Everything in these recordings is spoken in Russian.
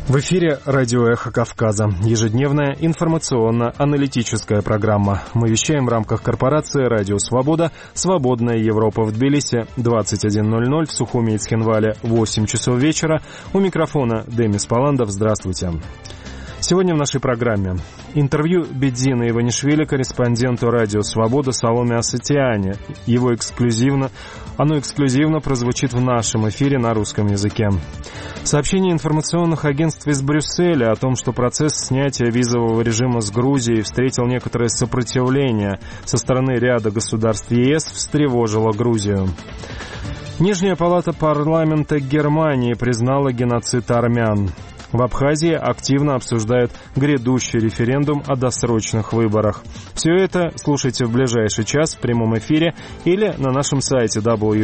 В эфире радио «Эхо Кавказа». Ежедневная информационно-аналитическая программа. Мы вещаем в рамках корпорации «Радио Свобода». «Свободная Европа» в Тбилиси 21:00, в Сухуми и Цхинвале 8 часов вечера. У микрофона Демис Паландов. Здравствуйте. Сегодня в нашей программе интервью Бедзина Иванишвили корреспонденту «Радио Свобода» Саломе Асатиане. Оно эксклюзивно прозвучит в нашем эфире на русском языке. Сообщение информационных агентств из Брюсселя о том, что процесс снятия визового режима с Грузией встретил некоторое сопротивление со стороны ряда государств ЕС, встревожило Грузию. Нижняя палата парламента Германии признала геноцид армян. В Абхазии активно обсуждают грядущий референдум о досрочных выборах. Все это слушайте в ближайший час в прямом эфире или на нашем сайте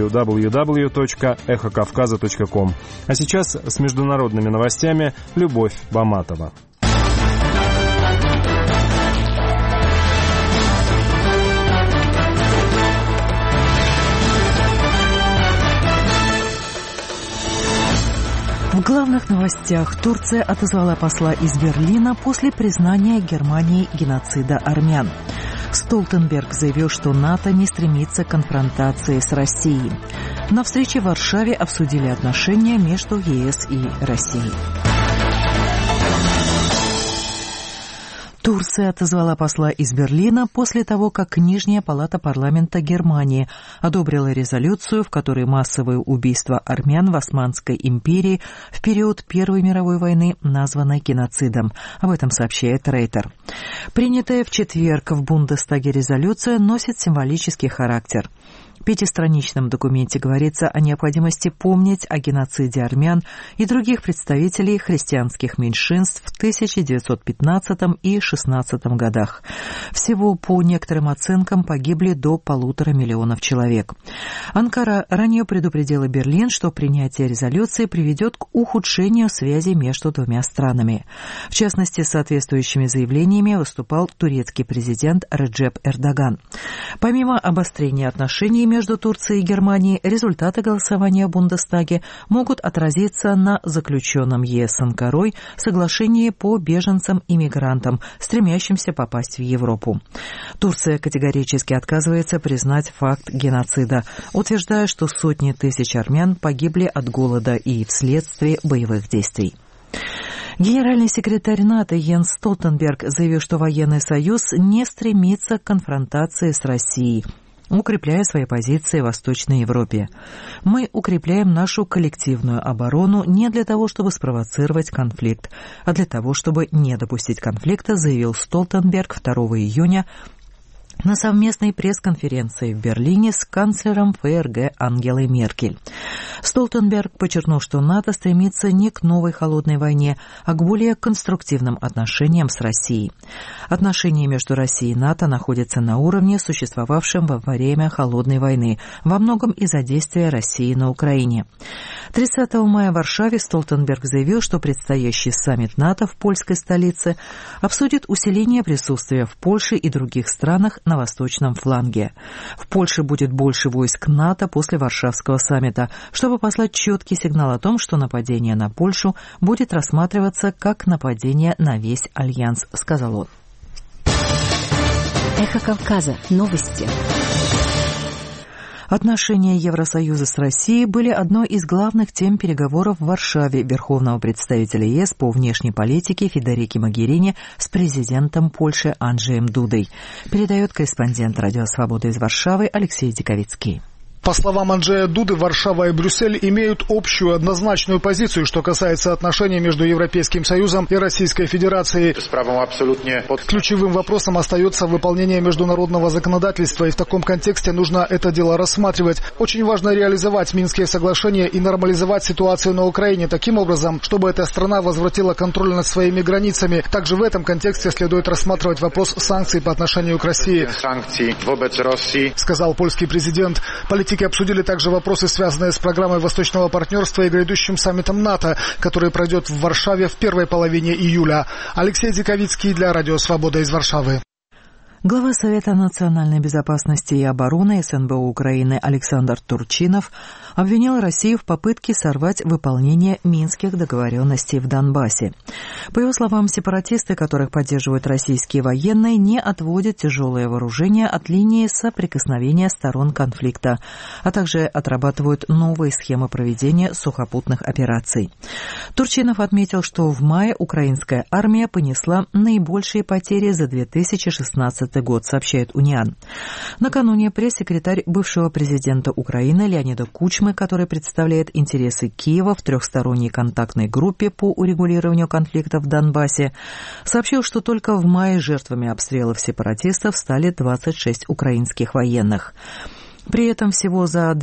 www.эхокавказа.ком. А сейчас с международными новостями Любовь Баматова. В главных новостях: Турция отозвала посла из Берлина после признания Германии геноцида армян. Столтенберг заявил, что НАТО не стремится к конфронтации с Россией. На встрече в Варшаве обсудили отношения между ЕС и Россией. Турция отозвала посла из Берлина после того, как Нижняя палата парламента Германии одобрила резолюцию, в которой массовые убийства армян в Османской империи в период Первой мировой войны названы геноцидом. Об этом сообщает Рейтер. Принятая в четверг в Бундестаге резолюция носит символический характер. В 5-страничном документе говорится о необходимости помнить о геноциде армян и других представителей христианских меньшинств в 1915 и 1916 годах. Всего, по некоторым оценкам, погибли до 1,5 миллиона человек. Анкара ранее предупредила Берлин, что принятие резолюции приведет к ухудшению связи между двумя странами. В частности, с соответствующими заявлениями выступал турецкий президент Реджеп Эрдоган. Помимо обострения отношений между Турцией и Германией, результаты голосования в Бундестаге могут отразиться на заключенном ЕС с Анкарой соглашении по беженцам и мигрантам, стремящимся попасть в Европу. Турция категорически отказывается признать факт геноцида, утверждая, что сотни тысяч армян погибли от голода и вследствие боевых действий. Генеральный секретарь НАТО Йенс Столтенберг заявил, что военный союз не стремится к конфронтации с Россией, укрепляя свои позиции в Восточной Европе. Мы укрепляем нашу коллективную оборону не для того, чтобы спровоцировать конфликт, а для того, чтобы не допустить конфликта, заявил Столтенберг 2 июня на совместной пресс-конференции в Берлине с канцлером ФРГ Ангелой Меркель. Столтенберг подчеркнул, что НАТО стремится не к новой холодной войне, а к более конструктивным отношениям с Россией. Отношения между Россией и НАТО находятся на уровне, существовавшем во время холодной войны, во многом из-за действия России на Украине. 30 мая в Варшаве Столтенберг заявил, что предстоящий саммит НАТО в польской столице обсудит усиление присутствия в Польше и других странах на восточном фланге. В Польше будет больше войск НАТО после Варшавского саммита, чтобы послать четкий сигнал о том, что нападение на Польшу будет рассматриваться как нападение на весь альянс, сказал он. Эхо Кавказа. Новости. Отношения Евросоюза с Россией были одной из главных тем переговоров в Варшаве верховного представителя ЕС по внешней политике Федерики Могерини с президентом Польши Анджеем Дудой, передает корреспондент «Радио Свобода» из Варшавы Алексей Диковицкий. По словам Анджея Дуды, Варшава и Брюссель имеют общую однозначную позицию, что касается отношений между Европейским Союзом и Российской Федерацией. Ключевым вопросом остается выполнение международного законодательства, и в таком контексте нужно это дело рассматривать. Очень важно реализовать Минские соглашения и нормализовать ситуацию на Украине таким образом, чтобы эта страна возвратила контроль над своими границами. Также в этом контексте следует рассматривать вопрос санкций по отношению к России, сказал польский президент. Политики обсудили также вопросы, связанные с программой Восточного партнерства и грядущим саммитом НАТО, который пройдет в Варшаве в первой половине июля. Алексей Диковицкий для Радио Свобода из Варшавы. Глава Совета национальной безопасности и обороны СНБО Украины Александр Турчинов обвинил Россию в попытке сорвать выполнение Минских договоренностей в Донбассе. По его словам, сепаратисты, которых поддерживают российские военные, не отводят тяжелое вооружение от линии соприкосновения сторон конфликта, а также отрабатывают новые схемы проведения сухопутных операций. Турчинов отметил, что в мае украинская армия понесла наибольшие потери за 2016 год, сообщает УНИАН. Накануне пресс-секретарь бывшего президента Украины Леонида Кучмы, который представляет интересы Киева в трехсторонней контактной группе по урегулированию конфликта в Донбассе, сообщил, что только в мае жертвами обстрелов сепаратистов стали 26 украинских военных. При этом всего за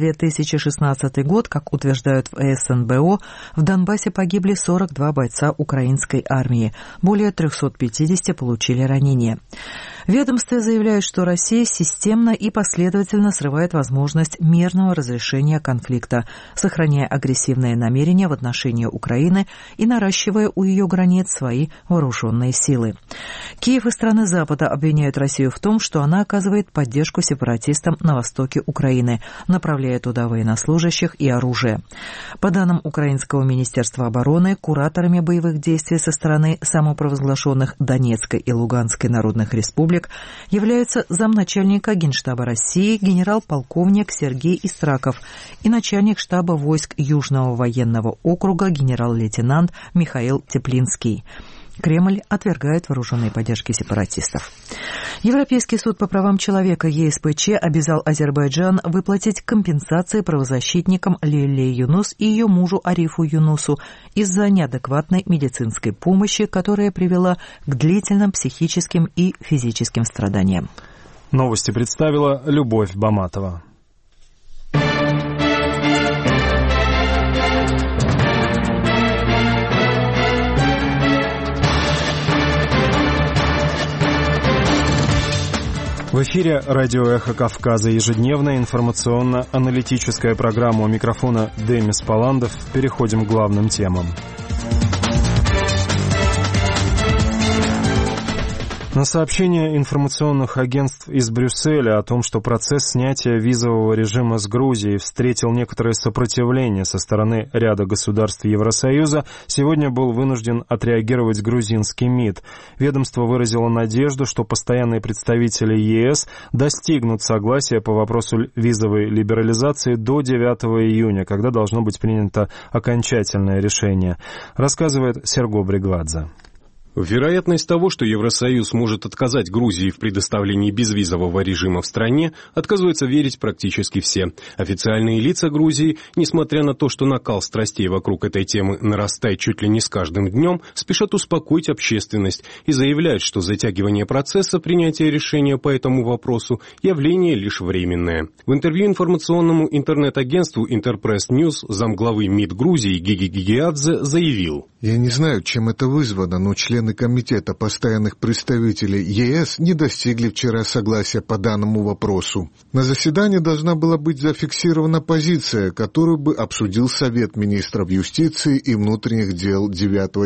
2016 год, как утверждают в СНБО, в Донбассе погибли 42 бойца украинской армии, более 350 получили ранения. В ведомстве заявляют, что Россия системно и последовательно срывает возможность мирного разрешения конфликта, сохраняя агрессивные намерения в отношении Украины и наращивая у ее границ свои вооруженные силы. Киев и страны Запада обвиняют Россию в том, что она оказывает поддержку сепаратистам на востоке Украины, направляя туда военнослужащих и оружие. По данным Украинского министерства обороны, кураторами боевых действий со стороны самопровозглашенных Донецкой и Луганской народных республик являются замначальника Генштаба России генерал-полковник Сергей Истраков и начальник штаба войск Южного военного округа генерал-лейтенант Михаил Теплинский. Кремль отвергает вооруженные поддержки сепаратистов. Европейский суд по правам человека ЕСПЧ обязал Азербайджан выплатить компенсации правозащитникам Лейле Юнус и ее мужу Арифу Юнусу из-за неадекватной медицинской помощи, которая привела к длительным психическим и физическим страданиям. Новости представила Любовь Баматова. В эфире радио «Эхо Кавказа», ежедневная информационно-аналитическая программа. У микрофона Демис Паландов. Переходим к главным темам. На сообщение информационных агентств из Брюсселя о том, что процесс снятия визового режима с Грузией встретил некоторое сопротивление со стороны ряда государств Евросоюза, сегодня был вынужден отреагировать грузинский МИД. Ведомство выразило надежду, что постоянные представители ЕС достигнут согласия по вопросу визовой либерализации до 9 июня, когда должно быть принято окончательное решение, рассказывает Серго Бригвадзе. Вероятность того, что Евросоюз может отказать Грузии в предоставлении безвизового режима в стране, отказываются верить практически все. Официальные лица Грузии, несмотря на то, что накал страстей вокруг этой темы нарастает чуть ли не с каждым днем, спешат успокоить общественность и заявляют, что затягивание процесса принятия решения по этому вопросу – явление лишь временное. В интервью информационному интернет-агентству Интерпресс Ньюс замглавы МИД Грузии Гиги Гигиадзе заявил: «Я не знаю, чем это вызвано, но члены Комитета постоянных представителей ЕС не достигли вчера согласия по данному вопросу. На заседании должна была быть зафиксирована позиция, которую бы обсудил Совет министров юстиции и внутренних дел 9-10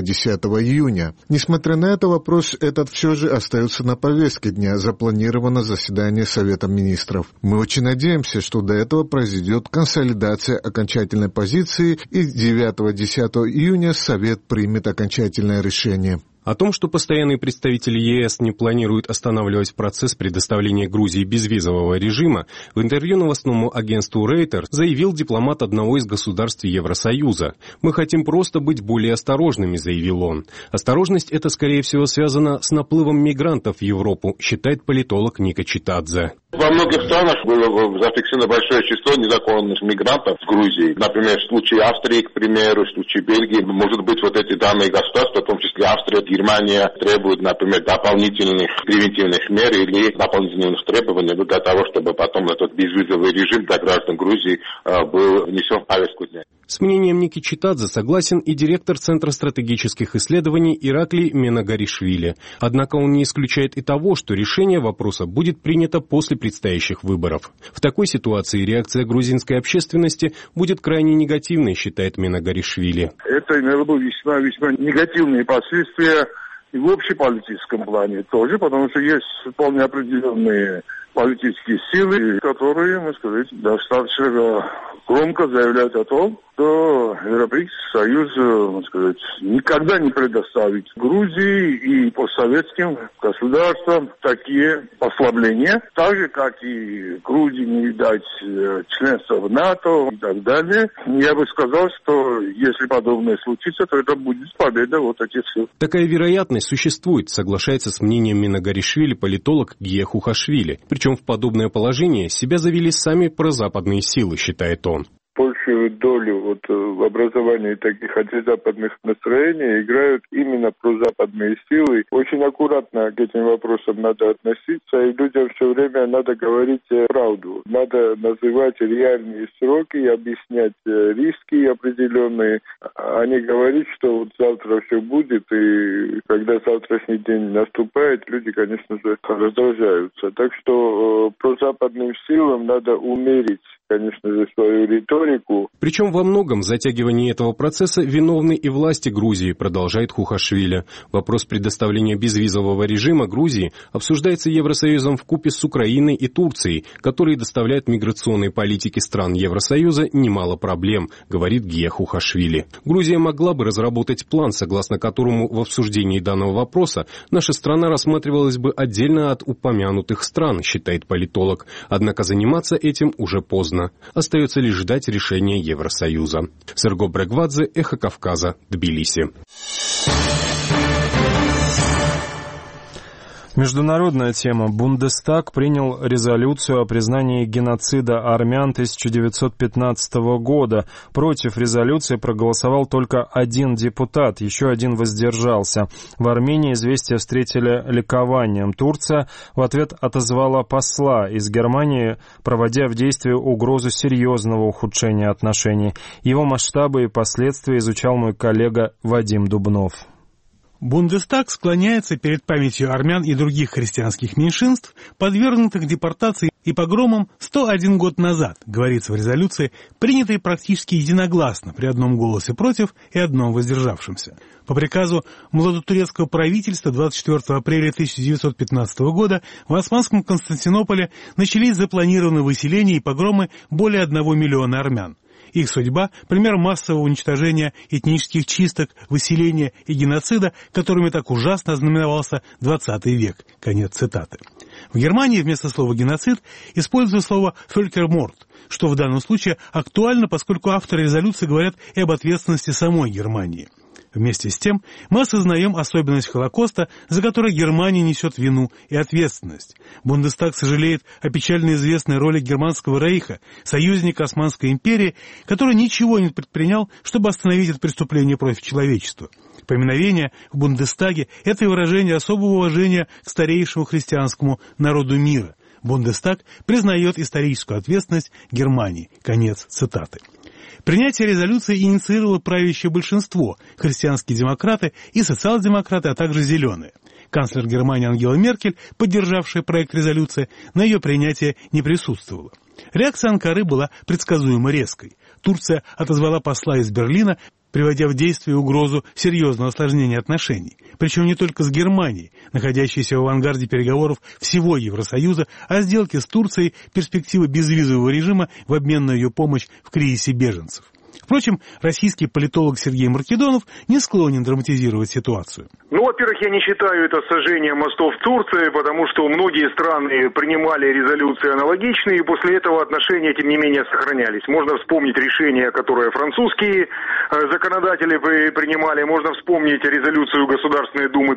июня. Несмотря на это, вопрос этот все же остается на повестке дня, запланировано заседание Совета министров. Мы очень надеемся, что до этого произойдет консолидация окончательной позиции, и 9-10 июня Совет примет окончательное решение». О том, что постоянные представители ЕС не планируют останавливать процесс предоставления Грузии безвизового режима, в интервью новостному агентству Reuters заявил дипломат одного из государств Евросоюза. «Мы хотим просто быть более осторожными», — заявил он. Осторожность эта, скорее всего, связана с наплывом мигрантов в Европу, считает политолог Ника Читадзе. Во многих странах было зафиксировано большое число незаконных мигрантов в Грузии. Например, в случае Австрии, к примеру, в случае Бельгии. Может быть, вот эти данные государства, в том числе Австрия, Германия, требуют, например, дополнительных превентивных мер или дополнительных требований для того, чтобы потом этот безвизовый режим для граждан Грузии был внесен в повестку дня. С мнением Ники Читадзе согласен и директор Центра стратегических исследований Ираклий Менагаришвили. Однако он не исключает и того, что решение вопроса будет принято после предстоящих выборов. В такой ситуации реакция грузинской общественности будет крайне негативной, считает Менагаришвили. Это имело бы весьма негативные последствия и в общеполитическом плане тоже, потому что есть вполне определенные политические силы, которые, можно сказать, достаточно громко заявляют о том, что Европейский Союз, можно сказать, никогда не предоставит Грузии и постсоветским государствам такие послабления, так же, как и Грузии не дать членство в НАТО и так далее. Я бы сказал, что если подобное случится, то это будет победа вот этих сил. Такая вероятность существует, соглашается с мнением Минагаришвили политолог Гия Хухашвили. Причем в подобное положение себя завели сами прозападные силы, считает он. Большую долю в образовании таких антизападных настроений играют именно прозападные силы. Очень аккуратно к этим вопросам надо относиться, и людям все время надо говорить правду. Надо называть реальные сроки и объяснять риски определенные, а не говорить, что вот завтра все будет, и когда завтрашний день наступает, люди, конечно же, раздражаются. Так что прозападным силам надо умерить, конечно же, свою риторику. Причем во многом в затягивании этого процесса виновны и власти Грузии, продолжает Хухашвили. Вопрос предоставления безвизового режима Грузии обсуждается Евросоюзом вкупе с Украиной и Турцией, которые доставляют миграционной политике стран Евросоюза немало проблем, говорит Гия Хухашвили. Грузия могла бы разработать план, согласно которому в обсуждении данного вопроса наша страна рассматривалась бы отдельно от упомянутых стран, считает политолог. Однако заниматься этим уже поздно. Остается лишь ждать решения Евросоюза. Серго Брегвадзе, Эхо Кавказа, Тбилиси. Международная тема. Бундестаг принял резолюцию о признании геноцида армян 1915 года. Против резолюции проголосовал только один депутат, еще один воздержался. В Армении известие встретили ликованием. Турция в ответ отозвала посла из Германии, проводя в действие угрозу серьезного ухудшения отношений. Его масштабы и последствия изучал мой коллега Вадим Дубнов. Бундестаг склоняется перед памятью армян и других христианских меньшинств, подвергнутых депортации и погромам 101 год назад, говорится в резолюции, принятой практически единогласно при одном голосе против и одном воздержавшемся. По приказу младотурецкого правительства 24 апреля 1915 года в Османском Константинополе начались запланированные выселения и погромы более 1 миллиона армян. Их судьба – пример массового уничтожения этнических чисток, выселения и геноцида, которыми так ужасно ознаменовался XX век. Конец цитаты. В Германии вместо слова «геноцид» используют слово «Völkermord», что в данном случае актуально, поскольку авторы резолюции говорят и об ответственности самой Германии. Вместе с тем, мы осознаем особенность Холокоста, за который Германия несет вину и ответственность. Бундестаг сожалеет о печально известной роли Германского рейха, союзника Османской империи, который ничего не предпринял, чтобы остановить это преступление против человечества. Поминовение в Бундестаге – это и выражение особого уважения к старейшему христианскому народу мира. Бундестаг признает историческую ответственность Германии. Конец цитаты. Принятие резолюции инициировало правящее большинство – христианские демократы и социал-демократы, а также зеленые. Канцлер Германии Ангела Меркель, поддержавшая проект резолюции, на ее принятие не присутствовала. Реакция Анкары была предсказуемо резкой. Турция отозвала посла из Берлина, приводя в действие угрозу серьезного осложнения отношений. Причем не только с Германией, находящейся в авангарде переговоров всего Евросоюза, о сделке с Турцией, перспективы безвизового режима в обмен на ее помощь в кризисе беженцев. Впрочем, российский политолог Сергей Маркедонов не склонен драматизировать ситуацию. Во-первых, я не считаю это сожжением мостов в Турции, потому что многие страны принимали резолюции аналогичные, и после этого отношения, тем не менее, сохранялись. Можно вспомнить решение, которое французские законодатели принимали, можно вспомнить резолюцию Государственной Думы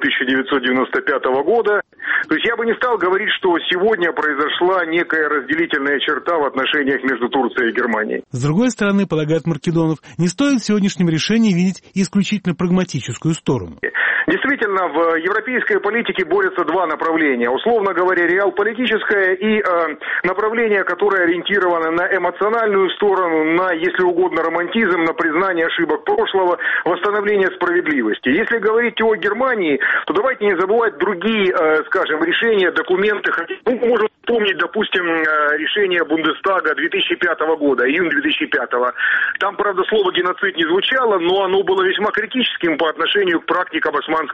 1995 года. То есть я бы не стал говорить, что сегодня произошла некая разделительная черта в отношениях между Турцией и Германией. С другой стороны, полагает Маркедонов, не стоит в сегодняшнем решении видеть исключительно прагматическую сторону. Действительно, в европейской политике борются два направления. Условно говоря, реалполитическое и направление, которое ориентировано на эмоциональную сторону, на, если угодно, романтизм, на признание ошибок прошлого, восстановление справедливости. Если говорить о Германии, то давайте не забывать другие, скажем, решения, документы. Мы можем вспомнить, допустим, решение Бундестага 2005 года, июнь 2005. Там, правда, слово «геноцид» не звучало, но оно было весьма критическим по отношению к практикам Османской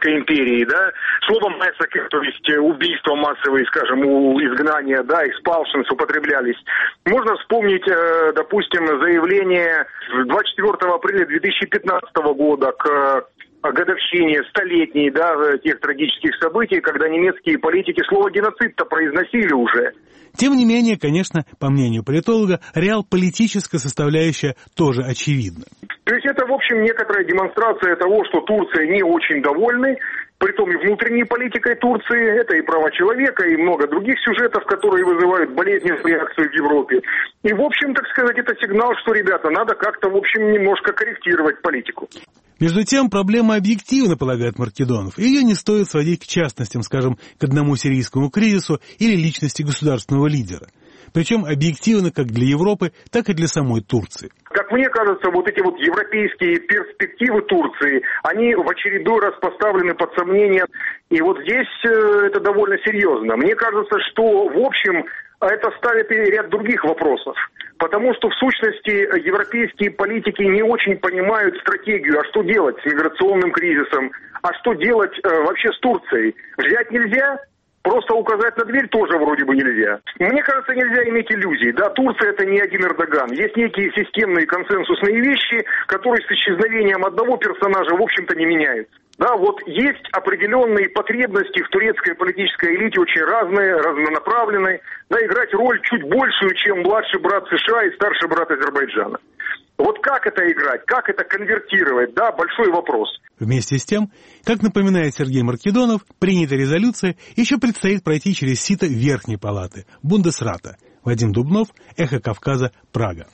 Османской империи, да, слово massacre, то есть убийства массовые, скажем, изгнания, да, expulsions употреблялись. Можно вспомнить, допустим, заявление 24 апреля 2015 года к годовщине столетней, да, тех трагических событий, когда немецкие политики слово геноцид-то произносили уже. Тем не менее, конечно, по мнению политолога, реал-политическая составляющая тоже очевидна. То есть это, в общем, некоторая демонстрация того, что Турция не очень довольны, притом и внутренней политикой Турции, это и права человека, и много других сюжетов, которые вызывают болезненную реакцию в Европе. И, в общем, так сказать, это сигнал, что, ребята, надо как-то, в общем, немножко корректировать политику. Между тем, проблема объективна, полагает Маркедонов, и ее не стоит сводить к частностям, скажем, к одному сирийскому кризису или личности государственного лидера. Причем объективно как для Европы, так и для самой Турции. Как мне кажется, вот эти вот европейские перспективы Турции, они в очередной раз поставлены под сомнение. И вот здесь это довольно серьезно. Мне кажется, что, в общем, это ставит и ряд других вопросов. Потому что, в сущности, европейские политики не очень понимают стратегию, а что делать с миграционным кризисом, а что делать вообще с Турцией. Взять нельзя? Просто указать на дверь тоже вроде бы нельзя. Мне кажется, нельзя иметь иллюзий. Да, Турция это не один Эрдоган. Есть некие системные консенсусные вещи, которые с исчезновением одного персонажа, в общем-то, не меняются. Да, вот есть определенные потребности в турецкой политической элите, очень разные, разнонаправленные, да, играть роль чуть большую, чем младший брат США и старший брат Азербайджана. Вот как это играть, как это конвертировать, да, большой вопрос. Вместе с тем, как напоминает Сергей Маркедонов, принятая резолюция еще предстоит пройти через сито Верхней Палаты, Бундесрата. Вадим Дубнов, Эхо Кавказа, Прага.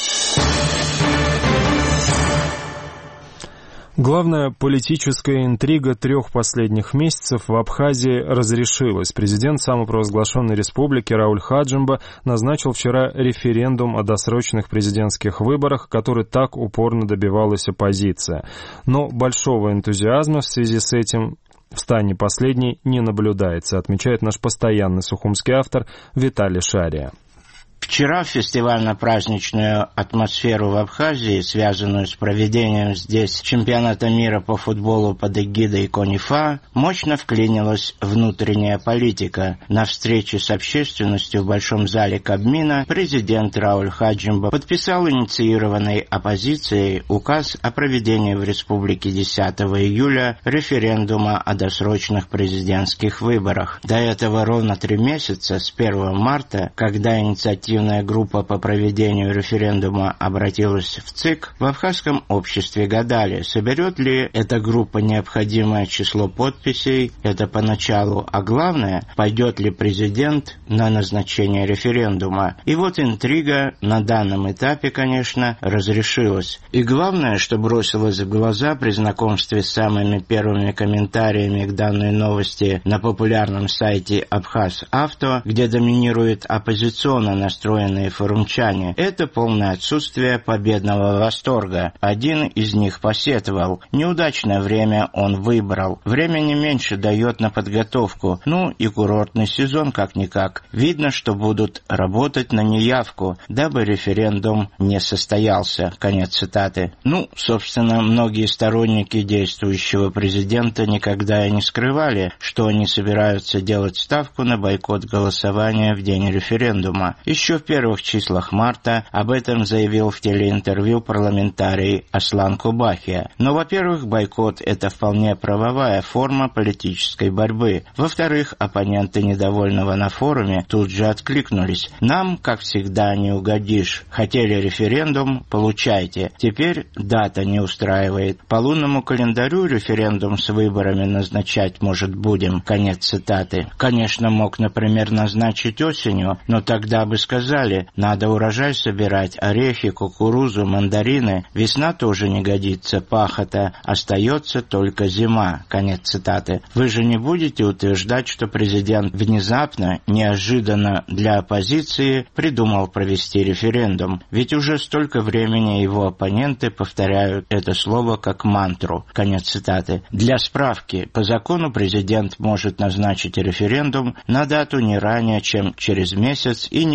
Главная политическая интрига 3 последних месяцев в Абхазии разрешилась. Президент самопровозглашенной республики Рауль Хаджимба назначил вчера референдум о досрочных президентских выборах, который так упорно добивалась оппозиция. Но большого энтузиазма в связи с этим в стане последней не наблюдается, отмечает наш постоянный сухумский автор Виталий Шария. Вчера в фестивально-праздничную атмосферу в Абхазии, связанную с проведением здесь чемпионата мира по футболу под эгидой КОНИФА, мощно вклинилась внутренняя политика. На встрече с общественностью в Большом зале Кабмина президент Рауль Хаджимба подписал инициированный оппозицией указ о проведении в республике 10 июля референдума о досрочных президентских выборах. До этого ровно 3 месяца, с 1 марта, когда инициативная группа по проведению референдума обратилась в ЦИК, в абхазском обществе гадали, соберет ли эта группа необходимое число подписей, это поначалу, а главное, пойдет ли президент на назначение референдума. И вот интрига на данном этапе, конечно, разрешилась. И главное, что бросилось в глаза при знакомстве с самыми первыми комментариями к данной новости на популярном сайте Абхаз-Авто, где доминирует оппозиционно настроенные форумчане, это полное отсутствие победного восторга. Один из них посетовал: неудачное время он выбрал. Времени меньше дает на подготовку. Ну и курортный сезон как-никак. Видно, что будут работать на неявку, дабы референдум не состоялся. Конец цитаты. Ну, собственно, многие сторонники действующего президента никогда и не скрывали, что они собираются делать ставку на бойкот голосования в день референдума. Еще в первых числах марта об этом заявил в телеинтервью парламентарий Аслан Кубахия. Но, во-первых, бойкот – это вполне правовая форма политической борьбы. Во-вторых, оппоненты недовольного на форуме тут же откликнулись: нам, как всегда, не угодишь. Хотели референдум – получайте. Теперь дата не устраивает. По лунному календарю референдум с выборами назначать, может, будем. Конец цитаты. Конечно, мог, например, назначить осенью, но тогда бы сказали, надо урожай собирать, орехи, кукурузу, мандарины. Весна тоже не годится, пахота. Остается только зима. Конец цитаты. Вы же не будете утверждать, что президент внезапно, неожиданно для оппозиции придумал провести референдум. Ведь уже столько времени его оппоненты повторяют это слово как мантру. Конец цитаты. Для справки, по закону президент может назначить референдум на дату не ранее, чем через месяц и не позднее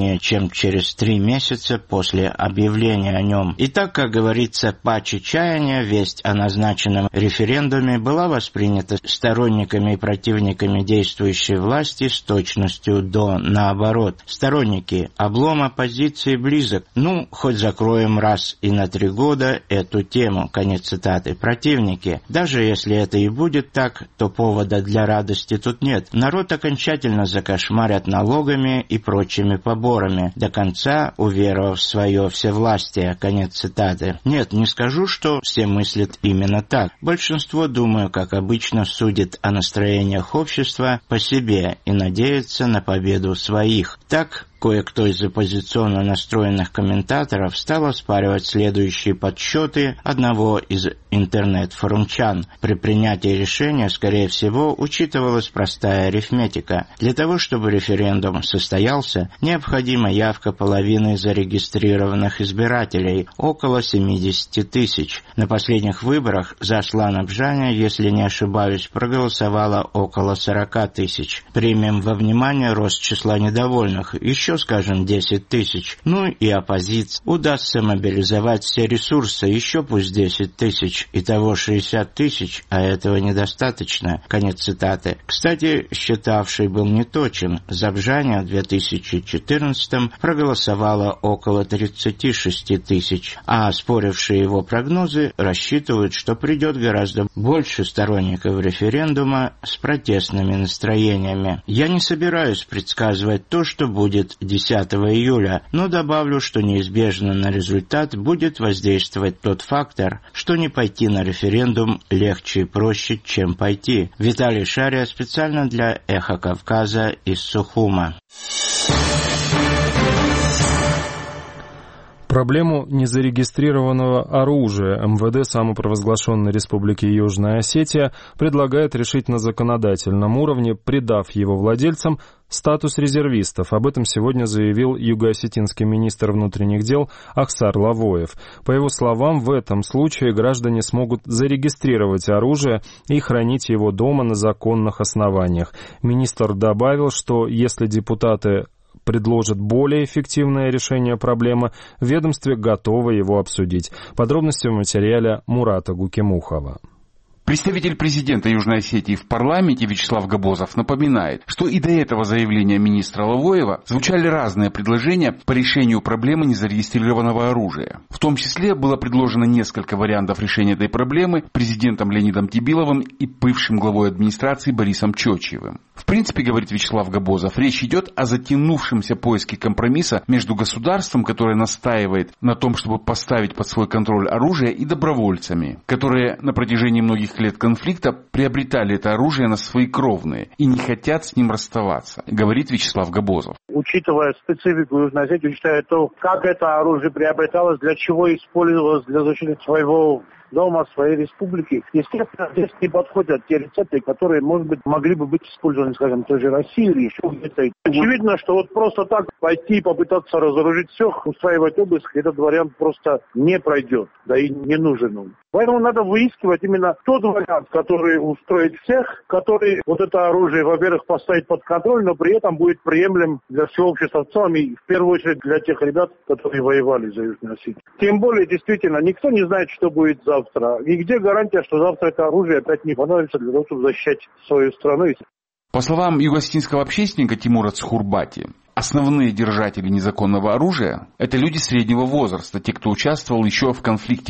менее чем через 3 месяца после объявления о нем. И так, как говорится, паче чаяния, весть о назначенном референдуме была воспринята сторонниками и противниками действующей власти с точностью до наоборот. Сторонники: облом оппозиции близок, хоть закроем раз и на 3 года эту тему. Конец цитаты. Противники: даже если это и будет так, то повода для радости тут нет. Народ окончательно закошмарят налогами и прочими поборами, до конца уверовав в свое всевластие. Конец цитаты. Нет, не скажу, что все мыслят именно так. Большинство, думаю, как обычно, судит о настроениях общества по себе и надеется на победу своих. Так, кое-кто из оппозиционно настроенных комментаторов стал оспаривать следующие подсчеты одного из интернет-форумчан. При принятии решения, скорее всего, учитывалась простая арифметика. Для того, чтобы референдум состоялся, необходима явка половины зарегистрированных избирателей, около 70 тысяч. На последних выборах за Аслана Бжаня, если не ошибаюсь, проголосовало около 40 тысяч. Примем во внимание рост числа недовольных, еще, скажем, 10 тысяч. И оппозиции удастся мобилизовать все ресурсы, еще пусть 10 тысяч. Итого 60 тысяч, а этого недостаточно. Конец цитаты. Кстати, считавший был неточен. За Бжаня в 2014-м проголосовало около 36 тысяч, а оспорившие его прогнозы рассчитывают, что придет гораздо больше сторонников референдума с протестными настроениями. Я не собираюсь предсказывать то, что будет 10 июля, но добавлю, что неизбежно на результат будет воздействовать тот фактор, что не пойти на референдум легче и проще, чем пойти. Виталий Шария специально для «Эхо Кавказа» из Сухума. Проблему незарегистрированного оружия МВД самопровозглашенной Республики Южная Осетия предлагает решить на законодательном уровне, придав его владельцам статус резервистов. Об этом сегодня заявил югоосетинский министр внутренних дел Ахсар Лавоев. По его словам, в этом случае граждане смогут зарегистрировать оружие и хранить его дома на законных основаниях. Министр добавил, что если депутаты предложат более эффективное решение проблемы, в ведомстве готовы его обсудить. Подробности в материале Мурата Гукимухова. Представитель президента Южной Осетии в парламенте Вячеслав Габозов напоминает, что и до этого заявления министра Лавоева звучали разные предложения по решению проблемы незарегистрированного оружия. В том числе было предложено несколько вариантов решения этой проблемы президентом Леонидом Тибиловым и бывшим главой администрации Борисом Чочиевым. В принципе, говорит Вячеслав Габозов, речь идет о затянувшемся поиске компромисса между государством, которое настаивает на том, чтобы поставить под свой контроль оружие, и добровольцами, которые на протяжении многих лет конфликта приобретали это оружие на свои кровные и не хотят с ним расставаться, говорит Вячеслав Габозов. Учитывая специфику Южной Осетии, учитывая то, как это оружие приобреталось, для чего использовалось для защиты своего дома, своей республики, естественно, здесь не подходят те рецепты, которые, может быть, могли бы быть использованы, скажем, в той же России или еще где-то. Очевидно, что вот просто так пойти и попытаться разоружить всех, устраивать обыск, этот вариант просто не пройдет, да и не нужен он. Поэтому надо выискивать именно тот вариант, который устроит всех, который вот это оружие, во-первых, поставит под контроль, но при этом будет приемлем для всего общества в целом и в первую очередь для тех ребят, которые воевали за Южную Осетию. Тем более, действительно, никто не знает, что будет завтра. И где гарантия, что завтра это оружие опять не понадобится для того, чтобы защищать свою страну? По словам югоосетинского общественника Тимура Цхурбати, основные держатели незаконного оружия – это люди среднего возраста, те, кто участвовал еще в конфликте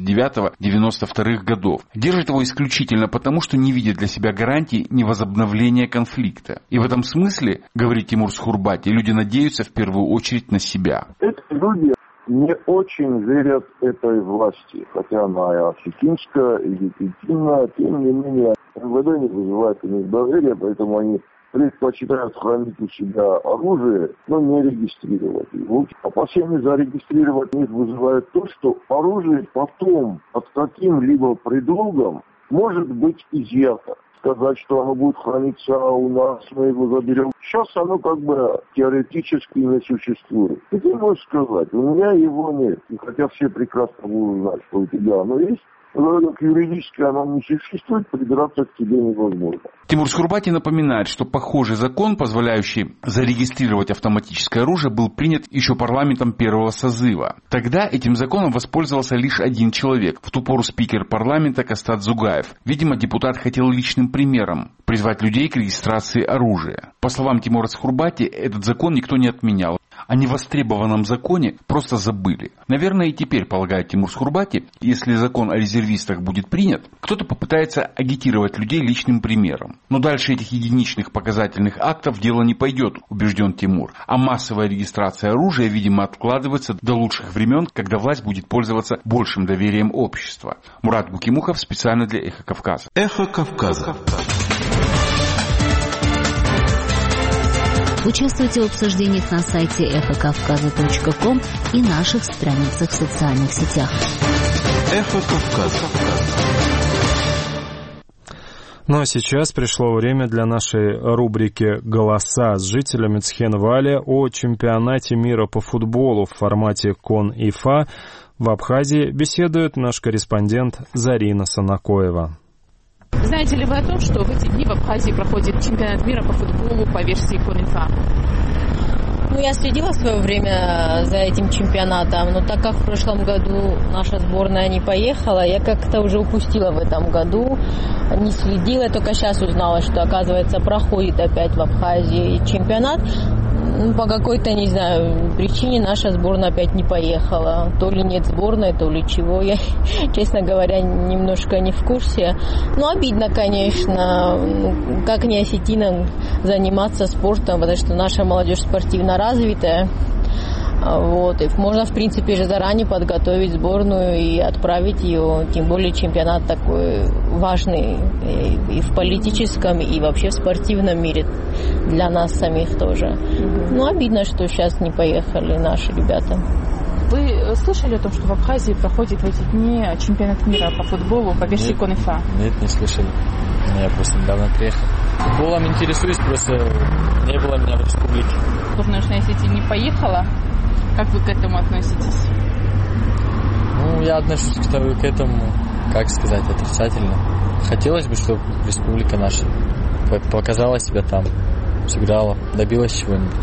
89-92 годов. Держат его исключительно потому, что не видят для себя гарантий невозобновления конфликта. И в этом смысле, говорит Тимур Цхурбати, люди надеются в первую очередь на себя. Эти люди не очень верят этой власти, хотя она и осетинская, и легитимная, тем не менее МВД не вызывает у них доверия, поэтому они предпочитают хранить у себя оружие, но не регистрировать его. Опасения зарегистрировать них вызывает то, что оружие потом под каким-либо предлогом может быть изъято. Сказать, что оно будет храниться у нас, мы его заберем. Сейчас оно как бы теоретически не существует. И ты можешь сказать, у меня его нет. И хотя все прекрасно будут знать, что у тебя оно есть, Юридически оно не существует, прибираться к тебе невозможно. Тимур Скурбати напоминает, что похожий закон, позволяющий зарегистрировать автоматическое оружие, был принят еще парламентом первого созыва. Тогда этим законом воспользовался лишь один человек, в ту пору спикер парламента Кастат Зугаев. Видимо, депутат хотел личным примером призвать людей к регистрации оружия. По словам Тимура Скурбати, этот закон никто не отменял. О невостребованном законе просто забыли. Наверное, и теперь, полагает Тимур Скурбати, если закон о резервистах будет принят, кто-то попытается агитировать людей личным примером. Но дальше этих единичных показательных актов дело не пойдет, убежден Тимур. А массовая регистрация оружия, видимо, откладывается до лучших времен, когда власть будет пользоваться большим доверием общества. Мурат Гукимухов специально для «Эхо Кавказа». «Эхо Кавказа». Участвуйте в обсуждениях на сайте эхокавказа.ком и наших страницах в социальных сетях. «Эхо Кавказа». Ну а сейчас пришло время для нашей рубрики «Голоса» с жителями Цхенвали о чемпионате мира по футболу в формате КОН-ИФА в Абхазии беседует наш корреспондент Зарина Санакоева. Знаете ли вы о том, что в эти дни в Абхазии проходит чемпионат мира по футболу по версии КОН-ИФА? Ну, я следила в свое время за этим чемпионатом, но так как в прошлом году наша сборная не поехала, я как-то уже упустила в этом году, не следила, только сейчас узнала, что, оказывается, проходит опять в Абхазии чемпионат. По какой-то, не знаю, причине наша сборная опять не поехала. То ли нет сборной, то ли чего. Я, честно говоря, немножко не в курсе. Но обидно, конечно, как не осетинам заниматься спортом, потому что наша молодежь спортивно развитая. Вот. И можно, в принципе, же заранее подготовить сборную и отправить ее, тем более чемпионат такой важный и в политическом, и вообще в спортивном мире для нас самих тоже. Но обидно, что сейчас не поехали наши ребята. Вы слышали о том, что в Абхазии проходит в эти дни чемпионат мира по футболу по версии КОН-ИФА? Нет, не слышали. Я просто недавно приехал. Футболом интересуюсь, просто не было меня в республике. Сборная Южной Осетии не поехала. Как вы к этому относитесь? Ну, я отношусь к этому, как сказать, отрицательно. Хотелось бы, чтобы республика наша показала себя там, сыграла, добилась чего-нибудь.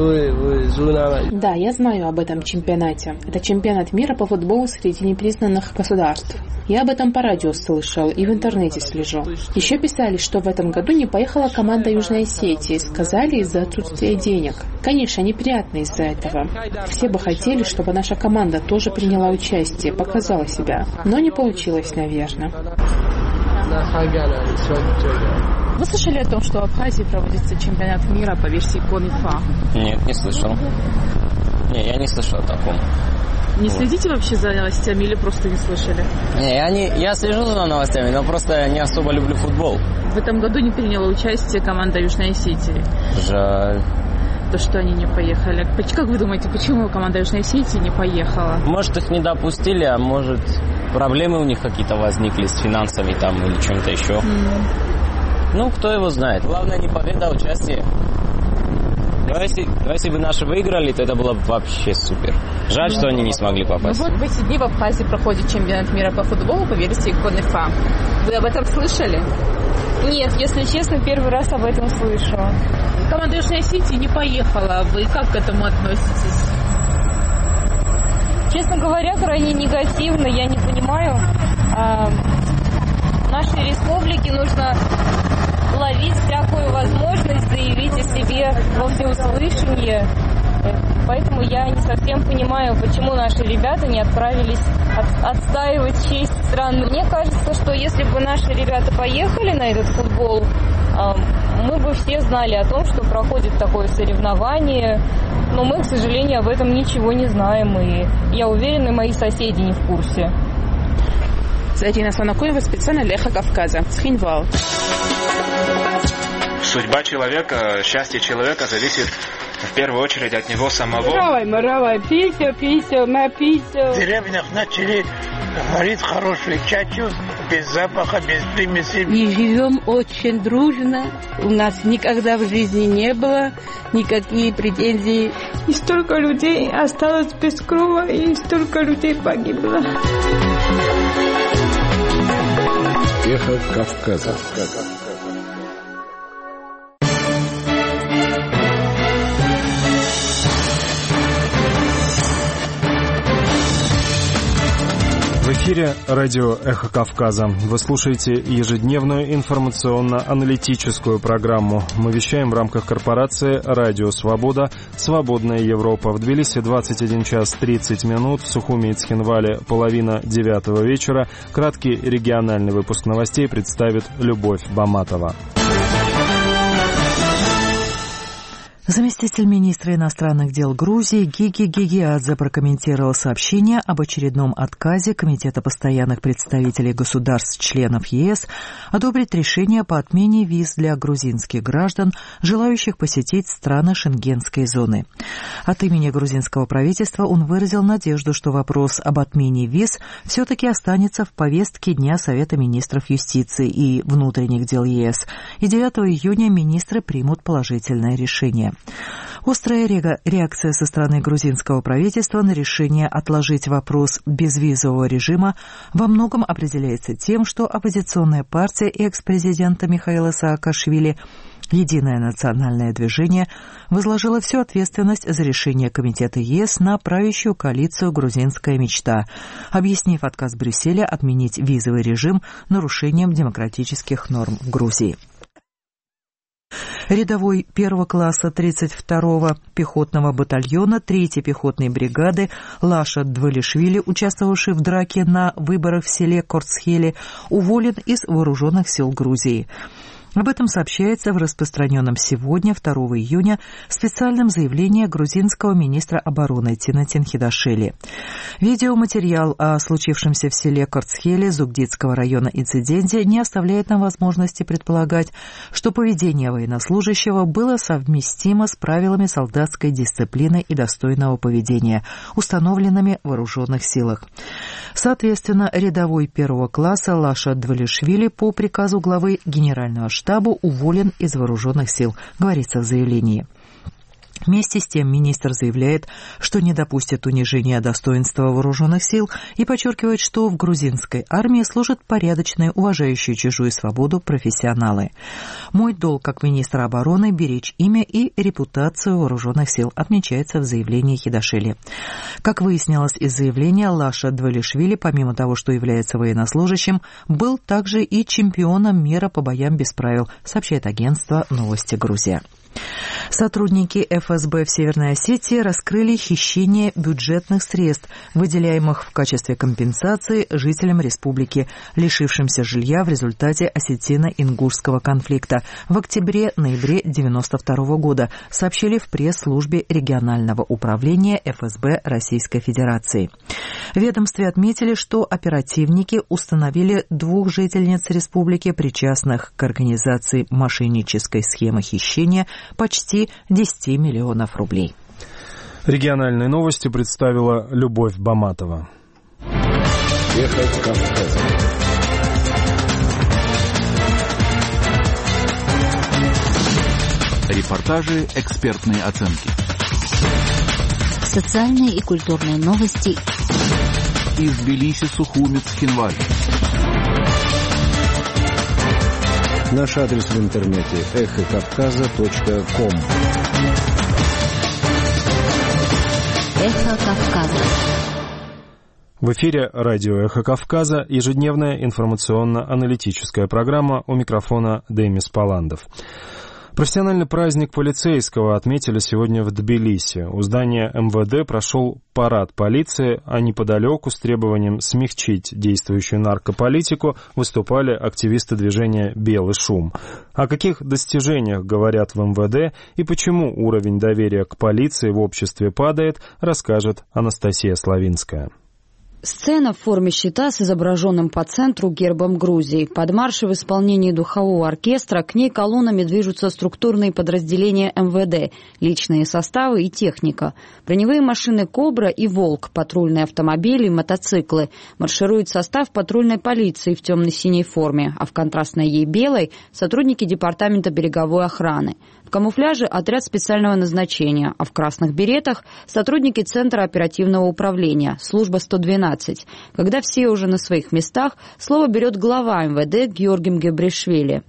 Да, я знаю об этом чемпионате. Это чемпионат мира по футболу среди непризнанных государств. Я об этом по радио слышал и в интернете слежу. Еще писали, что в этом году не поехала команда Южной Осетии. Сказали из-за отсутствия денег. Конечно, неприятно из-за этого. Все бы хотели, чтобы наша команда тоже приняла участие, показала себя. Но не получилось, наверное. Вы слышали о том, что в Абхазии проводится чемпионат мира по версии КОН-ИФА? Нет, не слышал. Не, я не слышал о таком. Не следите вообще за новостями или просто не слышали? Я слежу за новостями, но просто не особо люблю футбол. В этом году не приняла участие команда Южной Осетии. Жаль. То, что они не поехали. Как вы думаете, почему команда Южной Осетии не поехала? Может, их не допустили, а может, проблемы у них какие-то возникли с финансами там или чем-то еще. Ну, кто его знает. Главное, не победа, а участие. Но если бы наши выиграли, то это было бы вообще супер. Жаль, что они не смогли попасть. Ну вот в эти дни в Абхазии проходит чемпионат мира по футболу по версии КОН-ИФА. Вы об этом слышали? Нет, если честно, первый раз об этом слышу. Команда Южной Осетии не поехала. Вы как к этому относитесь? Честно говоря, крайне негативно. Я не понимаю. Нашей республике нужно ловить всякую возможность заявить о себе во всеуслышание. Поэтому я не совсем понимаю, почему наши ребята не отправились отстаивать честь страны. Мне кажется, что если бы наши ребята поехали на этот футбол, мы бы все знали о том, что проходит такое соревнование. Но мы, к сожалению, об этом ничего не знаем. И я уверена, мои соседи не в курсе. Зарина Санакоева специально для «Эхо Кавказа». Цхинвал. Судьба человека, счастье человека зависит в первую очередь от него самого. Маравай, писел, В деревнях начали варить хороший чачу, без запаха, без примесей. И живем очень дружно. У нас никогда в жизни не было никаких претензий. И столько людей осталось без крова, и столько людей погибло. Эхо Кавказа. В эфире радио «Эхо Кавказа». Вы слушаете ежедневную информационно-аналитическую программу. Мы вещаем в рамках корпорации «Радио Свобода. Свободная Европа». В Тбилиси 21 час 30 минут, в Сухуми и Цхинвале половина 9 вечера. Краткий региональный выпуск новостей представит Любовь Баматова. Заместитель министра иностранных дел Грузии Гиги Гигиадзе прокомментировал сообщение об очередном отказе Комитета постоянных представителей государств-членов ЕС одобрить решение по отмене виз для грузинских граждан, желающих посетить страны Шенгенской зоны. От имени грузинского правительства он выразил надежду, что вопрос об отмене виз все-таки останется в повестке дня Совета министров юстиции и внутренних дел ЕС, и 9 июня министры примут положительное решение. Острая реакция со стороны грузинского правительства на решение отложить вопрос безвизового режима во многом определяется тем, что оппозиционная партия экс-президента Михаила Саакашвили «Единое национальное движение» возложило всю ответственность за решение Комитета ЕС на правящую коалицию «Грузинская мечта», объяснив отказ Брюсселя отменить визовый режим нарушением демократических норм в Грузии. Рядовой первого класса 32-го пехотного батальона 3-й пехотной бригады Лаша Двалишвили, участвовавший в драке на выборах в селе Корцхели, уволен из вооруженных сил Грузии. Об этом сообщается в распространенном сегодня, 2 июня, специальном заявлении грузинского министра обороны Тинатин Хидашели. Видеоматериал о случившемся в селе Корцхели Зугдитского района инциденте не оставляет нам возможности предполагать, что поведение военнослужащего было совместимо с правилами солдатской дисциплины и достойного поведения, установленными в вооруженных силах. Соответственно, рядовой первого класса Лаша Двалишвили по приказу главы Генерального штаба уволен из вооруженных сил, говорится в заявлении. Вместе с тем министр заявляет, что не допустит унижения достоинства вооруженных сил и подчеркивает, что в грузинской армии служат порядочные, уважающие чужую свободу профессионалы. «Мой долг как министра обороны – беречь имя и репутацию вооруженных сил», отмечается в заявлении Хидашели. Как выяснилось из заявления, Лаша Двалишвили, помимо того, что является военнослужащим, был также и чемпионом мира по боям без правил, сообщает агентство «Новости Грузия». Сотрудники ФСБ в Северной Осетии раскрыли хищение бюджетных средств, выделяемых в качестве компенсации жителям республики, лишившимся жилья в результате осетино-ингушского конфликта в октябре-ноябре 1992 года, сообщили в пресс-службе регионального управления ФСБ Российской Федерации. В ведомстве отметили, что оперативники установили 2 жительниц республики, причастных к организации мошеннической схемы хищения почти 10 миллионов рублей. Региональные новости представила Любовь Баматова. Эхо Кавказа. Репортажи, экспертные оценки. Социальные и культурные новости. Из Тбилиси, Сухуми, Цхинвале. Наш адрес в интернете эхокавказа.ком. Эхо Кавказа. В эфире радио «Эхо Кавказа», ежедневная информационно-аналитическая программа, у микрофона Демис Паландов. Профессиональный праздник полицейского отметили сегодня в Тбилиси. У здания МВД прошел парад полиции, а неподалеку с требованием смягчить действующую наркополитику выступали активисты движения «Белый шум». О каких достижениях говорят в МВД и почему уровень доверия к полиции в обществе падает, расскажет Анастасия Славинская. Сцена в форме щита с изображенным по центру гербом Грузии. Под марши в исполнении духового оркестра к ней колоннами движутся структурные подразделения МВД, личные составы и техника. Броневые машины «Кобра» и «Волк», патрульные автомобили и мотоциклы. Марширует состав патрульной полиции в темно-синей форме, а в контрастной ей белой – сотрудники департамента береговой охраны. В В камуфляже отряд специального назначения, а в красных беретах сотрудники Центра оперативного управления, служба 112. Когда все уже на своих местах, слово берет глава МВД Георгий Гебришвили.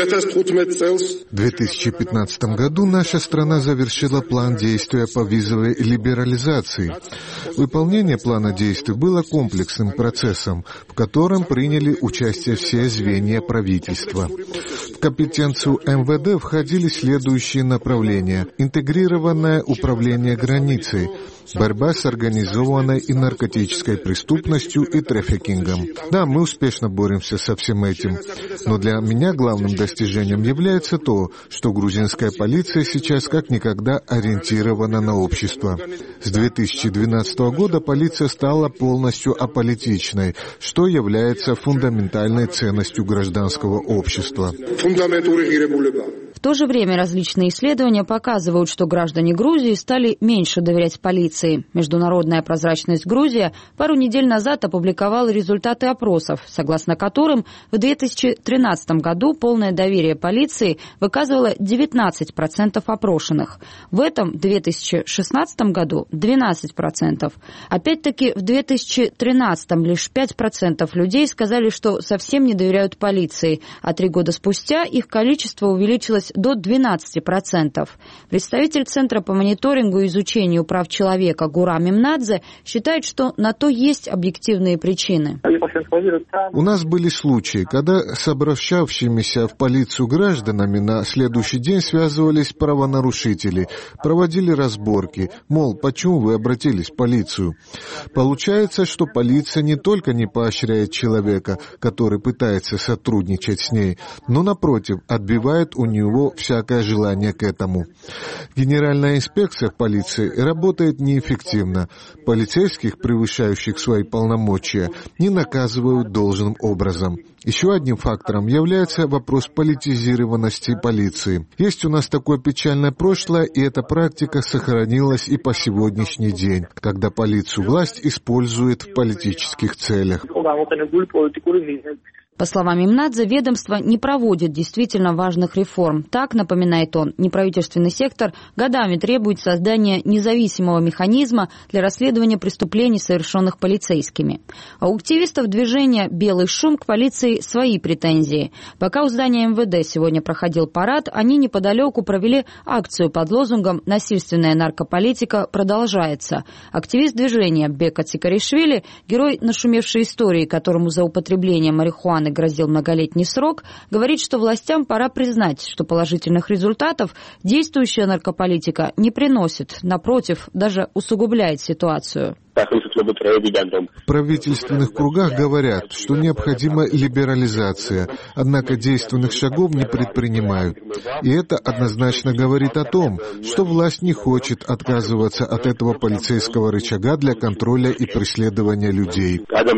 В 2015 году наша страна завершила план действия по визовой либерализации. Выполнение плана действий было комплексным процессом, в котором приняли участие все звенья правительства. В компетенцию МВД входили следующие направления: интегрированное управление границей, борьба с организованной и наркотической преступностью и трафикингом. Да, мы успешно боремся со всем этим, но для меня главным достижением является то, что грузинская полиция сейчас как никогда ориентирована на общество. С 2012 года полиция стала полностью аполитичной, что является фундаментальной ценностью гражданского общества. В то же время различные исследования показывают, что граждане Грузии стали меньше доверять полиции. Международная прозрачность Грузия пару недель назад опубликовала результаты опросов, согласно которым в 2013 году полное доверие полиции выказывало 19% опрошенных. В этом 2016 году 12%. Опять-таки в 2013 лишь 5% людей сказали, что совсем не доверяют полиции, а 3 года спустя их количество увеличилось до 12%. Представитель Центра по мониторингу и изучению прав человека Гурам Мимнадзе считает, что на то есть объективные причины. У нас были случаи, когда с обращавшимися в полицию гражданами на следующий день связывались правонарушители, проводили разборки, мол, почему вы обратились в полицию? Получается, что полиция не только не поощряет человека, который пытается сотрудничать с ней, но, напротив, отбивает у него всякое желание к этому. Генеральная инспекция в полиции работает неэффективно. Полицейских, превышающих свои полномочия, не наказывают должным образом. Еще одним фактором является вопрос политизированности полиции. Есть у нас такое печальное прошлое, и эта практика сохранилась и по сегодняшний день, когда полицию власть использует в политических целях. По словам Мимнадзе, ведомство не проводит действительно важных реформ. Так, напоминает он, неправительственный сектор годами требует создания независимого механизма для расследования преступлений, совершенных полицейскими. А у активистов движения «Белый шум» к полиции свои претензии. Пока у здания МВД сегодня проходил парад, они неподалеку провели акцию под лозунгом «Насильственная наркополитика продолжается». Активист движения Бека Цикаришвили, герой нашумевшей истории, которому за употребление марихуаны грозил многолетний срок, говорит, что властям пора признать, что положительных результатов действующая наркополитика не приносит, напротив, даже усугубляет ситуацию. В правительственных кругах говорят, что необходима либерализация, однако действенных шагов не предпринимают. И это однозначно говорит о том, что власть не хочет отказываться от этого полицейского рычага для контроля и преследования людей.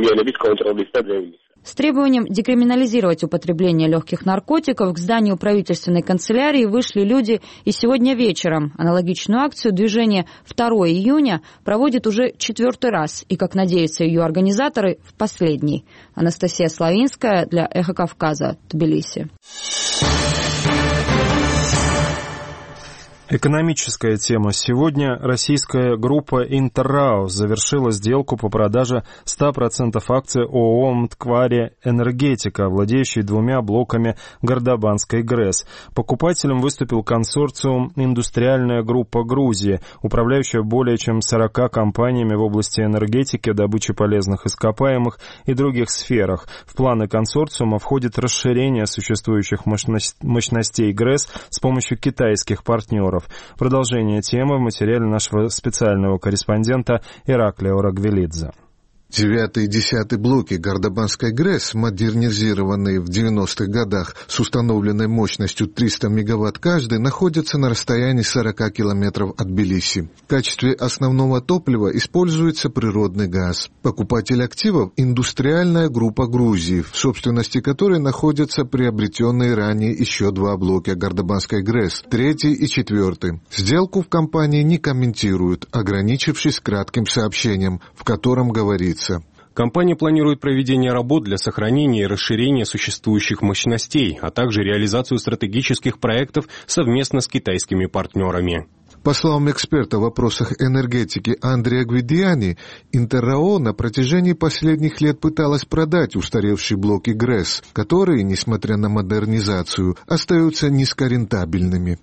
С требованием декриминализировать употребление легких наркотиков к зданию правительственной канцелярии вышли люди и сегодня вечером. Аналогичную акцию движение 2 июня проводит уже 4-й раз, и, как надеются ее организаторы, в последний. Анастасия Славинская для «Эхо Кавказа», Тбилиси. Экономическая тема. Сегодня российская группа «Интерраус» завершила сделку по продаже 100% акций ООО «Мквари Энергетика», владеющей 2 блоками Гордобанской ГРЭС. Покупателем выступил консорциум «Индустриальная группа Грузии», управляющая более чем 40 компаниями в области энергетики, добычи полезных ископаемых и других сферах. В планы консорциума входит расширение существующих мощностей ГРЭС с помощью китайских партнеров. Продолжение темы в материале нашего специального корреспондента Ираклия Орагвелидзе. 9 и 10 блоки Гордобанской ГРЭС, модернизированные в 90-х годах с установленной мощностью 300 мегаватт каждый, находятся на расстоянии 40 километров от Тбилиси. В качестве основного топлива используется природный газ. Покупатель активов – индустриальная группа Грузии, в собственности которой находятся приобретенные ранее еще 2 блока Гордобанской ГРЭС, 3 и 4. Сделку в компании не комментируют, ограничившись кратким сообщением, в котором говорится: Компания планирует проведение работ для сохранения и расширения существующих мощностей, а также реализацию стратегических проектов совместно с китайскими партнерами. По словам эксперта в вопросах энергетики Андреа Гвидиани, Интеррао на протяжении последних лет пыталась продать устаревшие блоки ГРЭС, которые, несмотря на модернизацию, остаются низкорентабельными.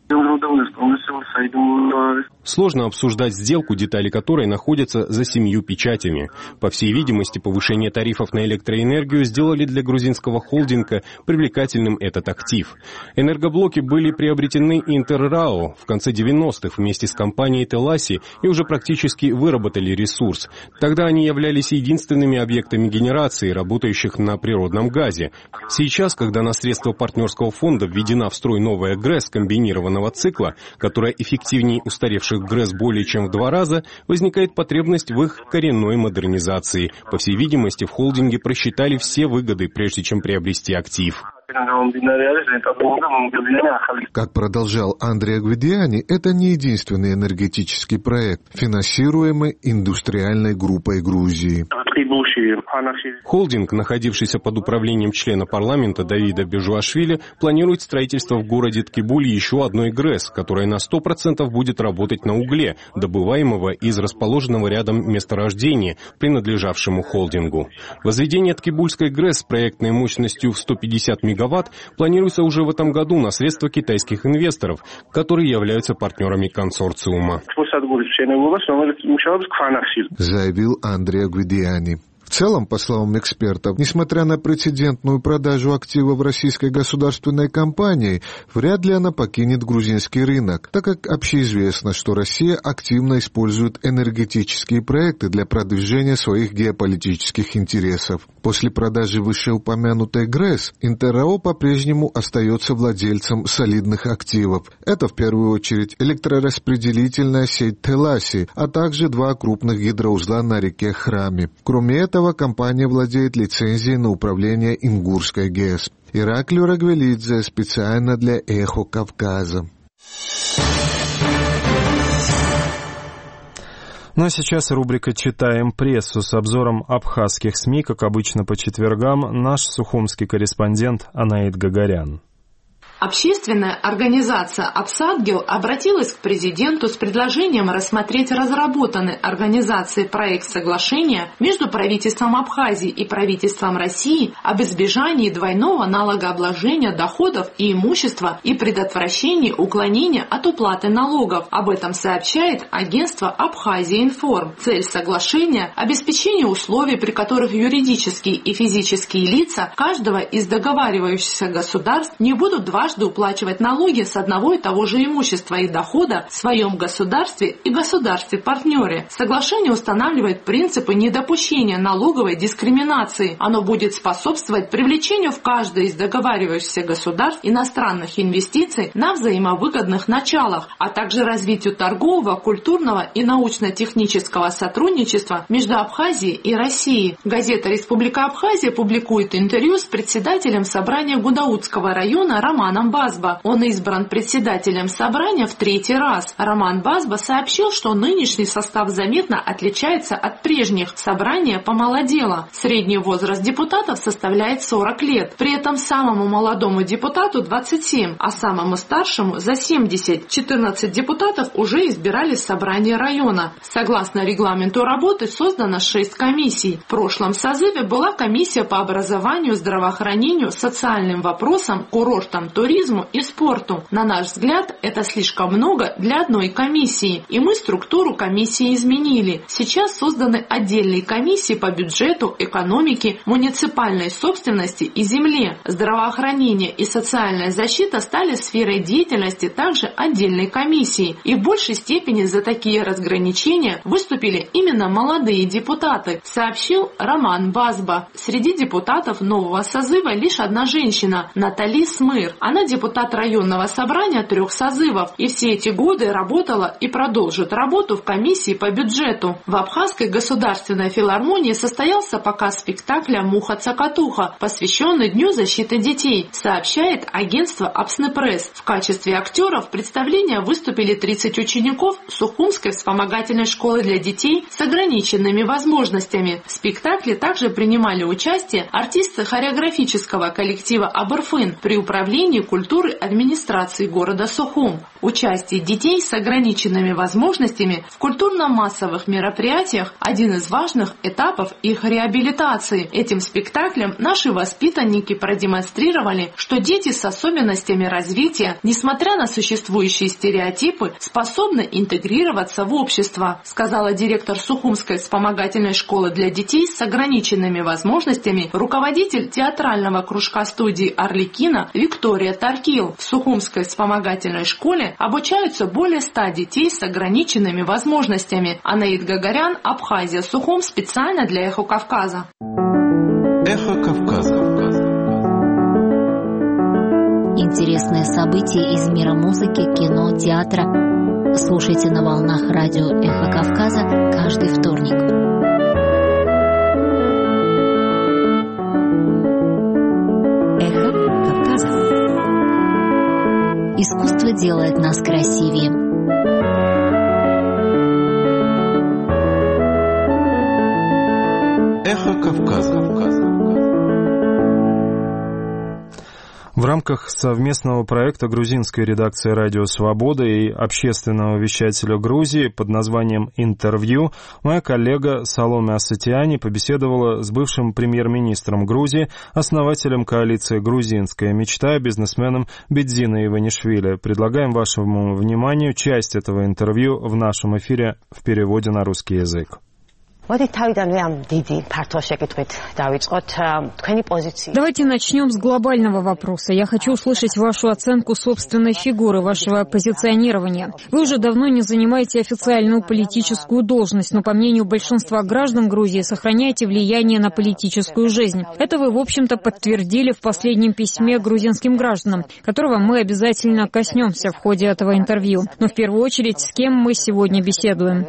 Сложно обсуждать сделку, детали которой находятся за 7 печатями. По всей видимости, повышение тарифов на электроэнергию сделали для грузинского холдинга привлекательным этот актив. Энергоблоки были приобретены Интеррао в конце 90-х вместе с компанией Теласи и уже практически выработали ресурс. Тогда они являлись единственными объектами генерации, работающих на природном газе. Сейчас, когда на средства партнерского фонда введена в строй новая ГРЭС комбинированного цикла, которая эффективнее устаревших ГРЭС более чем в 2 раза, возникает потребность в их коренной модернизации. По всей видимости, в холдинге просчитали все выгоды, прежде чем приобрести актив. Как продолжал Андреа Гвидиани, это не единственный энергетический проект, финансируемый индустриальной группой Грузии. Холдинг, находившийся под управлением члена парламента Давида Бежуашвили, планирует строительство в городе Ткибуль еще одной ГРЭС, которая на 100% будет работать на угле, добываемого из расположенного рядом месторождения, принадлежавшему холдингу. Возведение Ткибульской ГРЭС с проектной мощностью в 150 мегаватт планируется уже в этом году на средства китайских инвесторов, которые являются партнерами консорциума. Заявил Андреа Гвидиани. В целом, по словам экспертов, несмотря на прецедентную продажу активов российской государственной компании, вряд ли она покинет грузинский рынок, так как общеизвестно, что Россия активно использует энергетические проекты для продвижения своих геополитических интересов. После продажи вышеупомянутой ГРЭС, Интеррао по-прежнему остается владельцем солидных активов. Это в первую очередь электрораспределительная сеть Теласи, а также 2 крупных гидроузла на реке Храми. Кроме этого, компания владеет лицензией на управление Ингурской ГЭС. Ираклий Рагвелидзе специально для «Эхо Кавказа». Ну а сейчас рубрика «Читаем прессу» с обзором абхазских СМИ, как обычно по четвергам, наш сухумский корреспондент Анаид Гагарян. Общественная организация «Апсадгил» обратилась к президенту с предложением рассмотреть разработанный организацией проект соглашения между правительством Абхазии и правительством России об избежании двойного налогообложения доходов и имущества и предотвращении уклонения от уплаты налогов. Об этом сообщает агентство «Абхазия-Информ». Цель соглашения – обеспечение условий, при которых юридические и физические лица каждого из договаривающихся государств не будут дважды уплачивать налоги с одного и того же имущества и дохода в своем государстве и государстве-партнере. Соглашение устанавливает принципы недопущения налоговой дискриминации. Оно будет способствовать привлечению в каждое из договаривающихся государств иностранных инвестиций на взаимовыгодных началах, а также развитию торгового, культурного и научно-технического сотрудничества между Абхазией и Россией. Газета «Республика Абхазия» публикует интервью с председателем собрания Гудаутского района Романом Базба. Он избран председателем собрания в 3-й раз. Роман Базба сообщил, что нынешний состав заметно отличается от прежних. Собрание помолодело. Средний возраст депутатов составляет 40 лет. При этом самому молодому депутату 27, а самому старшему за 70. 14 депутатов уже избирали собрание района. Согласно регламенту работы создано 6 комиссий. В прошлом созыве была комиссия по образованию, здравоохранению, социальным вопросам, курортам, туризму и спорту. На наш взгляд, это слишком много для одной комиссии, и мы структуру комиссии изменили. Сейчас созданы отдельные комиссии по бюджету, экономике, муниципальной собственности и земле. Здравоохранение и социальная защита стали сферой деятельности также отдельной комиссии, и в большей степени за такие разграничения выступили именно молодые депутаты, сообщил Роман Базба. Среди депутатов нового созыва лишь одна женщина – Натали Смыр. Она депутат районного собрания 3 созывов и все эти годы работала и продолжит работу в комиссии по бюджету. В Абхазской государственной филармонии состоялся показ спектакля «Муха-цокотуха», посвященный Дню защиты детей, сообщает агентство Апснепресс. В качестве актеров представления выступили 30 учеников Сухумской вспомогательной школы для детей с ограниченными возможностями. В спектакле также принимали участие артисты хореографического коллектива «Аберфын» при управлении культуры администрации города Сухум. Участие детей с ограниченными возможностями в культурно-массовых мероприятиях – один из важных этапов их реабилитации. Этим спектаклем наши воспитанники продемонстрировали, что дети с особенностями развития, несмотря на существующие стереотипы, способны интегрироваться в общество, сказала директор Сухумской вспомогательной школы для детей с ограниченными возможностями, руководитель театрального кружка студии «Арлекино» Виктория Таркил. В Сухумской вспомогательной школе обучаются более 100 детей с ограниченными возможностями. Анаид Гагарян, Абхазия, Сухум, специально для «Эхо Кавказа». «Эхо Кавказа». Интересные события из мира музыки, кино, театра. Слушайте на волнах радио «Эхо Кавказа» каждый вторник. «Эхо Кавказа». Искусство делает нас красивее. «Эхо Кавказа». В рамках совместного проекта грузинской редакции «Радио Свобода» и общественного вещателя Грузии под названием «Интервью» моя коллега Саломе Асатиани побеседовала с бывшим премьер-министром Грузии, основателем коалиции «Грузинская мечта», бизнесменом Бедзиной Иванишвили. Предлагаем вашему вниманию часть этого интервью в нашем эфире в переводе на русский язык. Давайте начнем с глобального вопроса. Я хочу услышать вашу оценку собственной фигуры, вашего позиционирования. Вы уже давно не занимаете официальную политическую должность, но, по мнению большинства граждан Грузии, сохраняете влияние на политическую жизнь. Это вы, в общем-то, подтвердили в последнем письме грузинским гражданам, которого мы обязательно коснемся в ходе этого интервью. Но в первую очередь, с кем мы сегодня беседуем?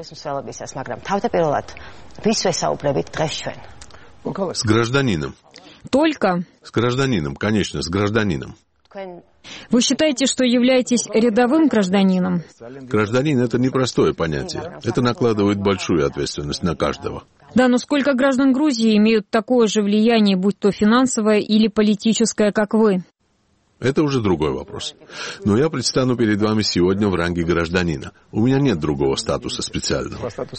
С гражданином. Только? С гражданином, конечно, с гражданином. Вы считаете, что являетесь рядовым гражданином? Гражданин — это непростое понятие. Это накладывает большую ответственность на каждого. Да, но сколько граждан Грузии имеют такое же влияние, будь то финансовое или политическое, как вы? Это уже другой вопрос. Но я предстану перед вами сегодня в ранге гражданина. У меня нет другого статуса специального.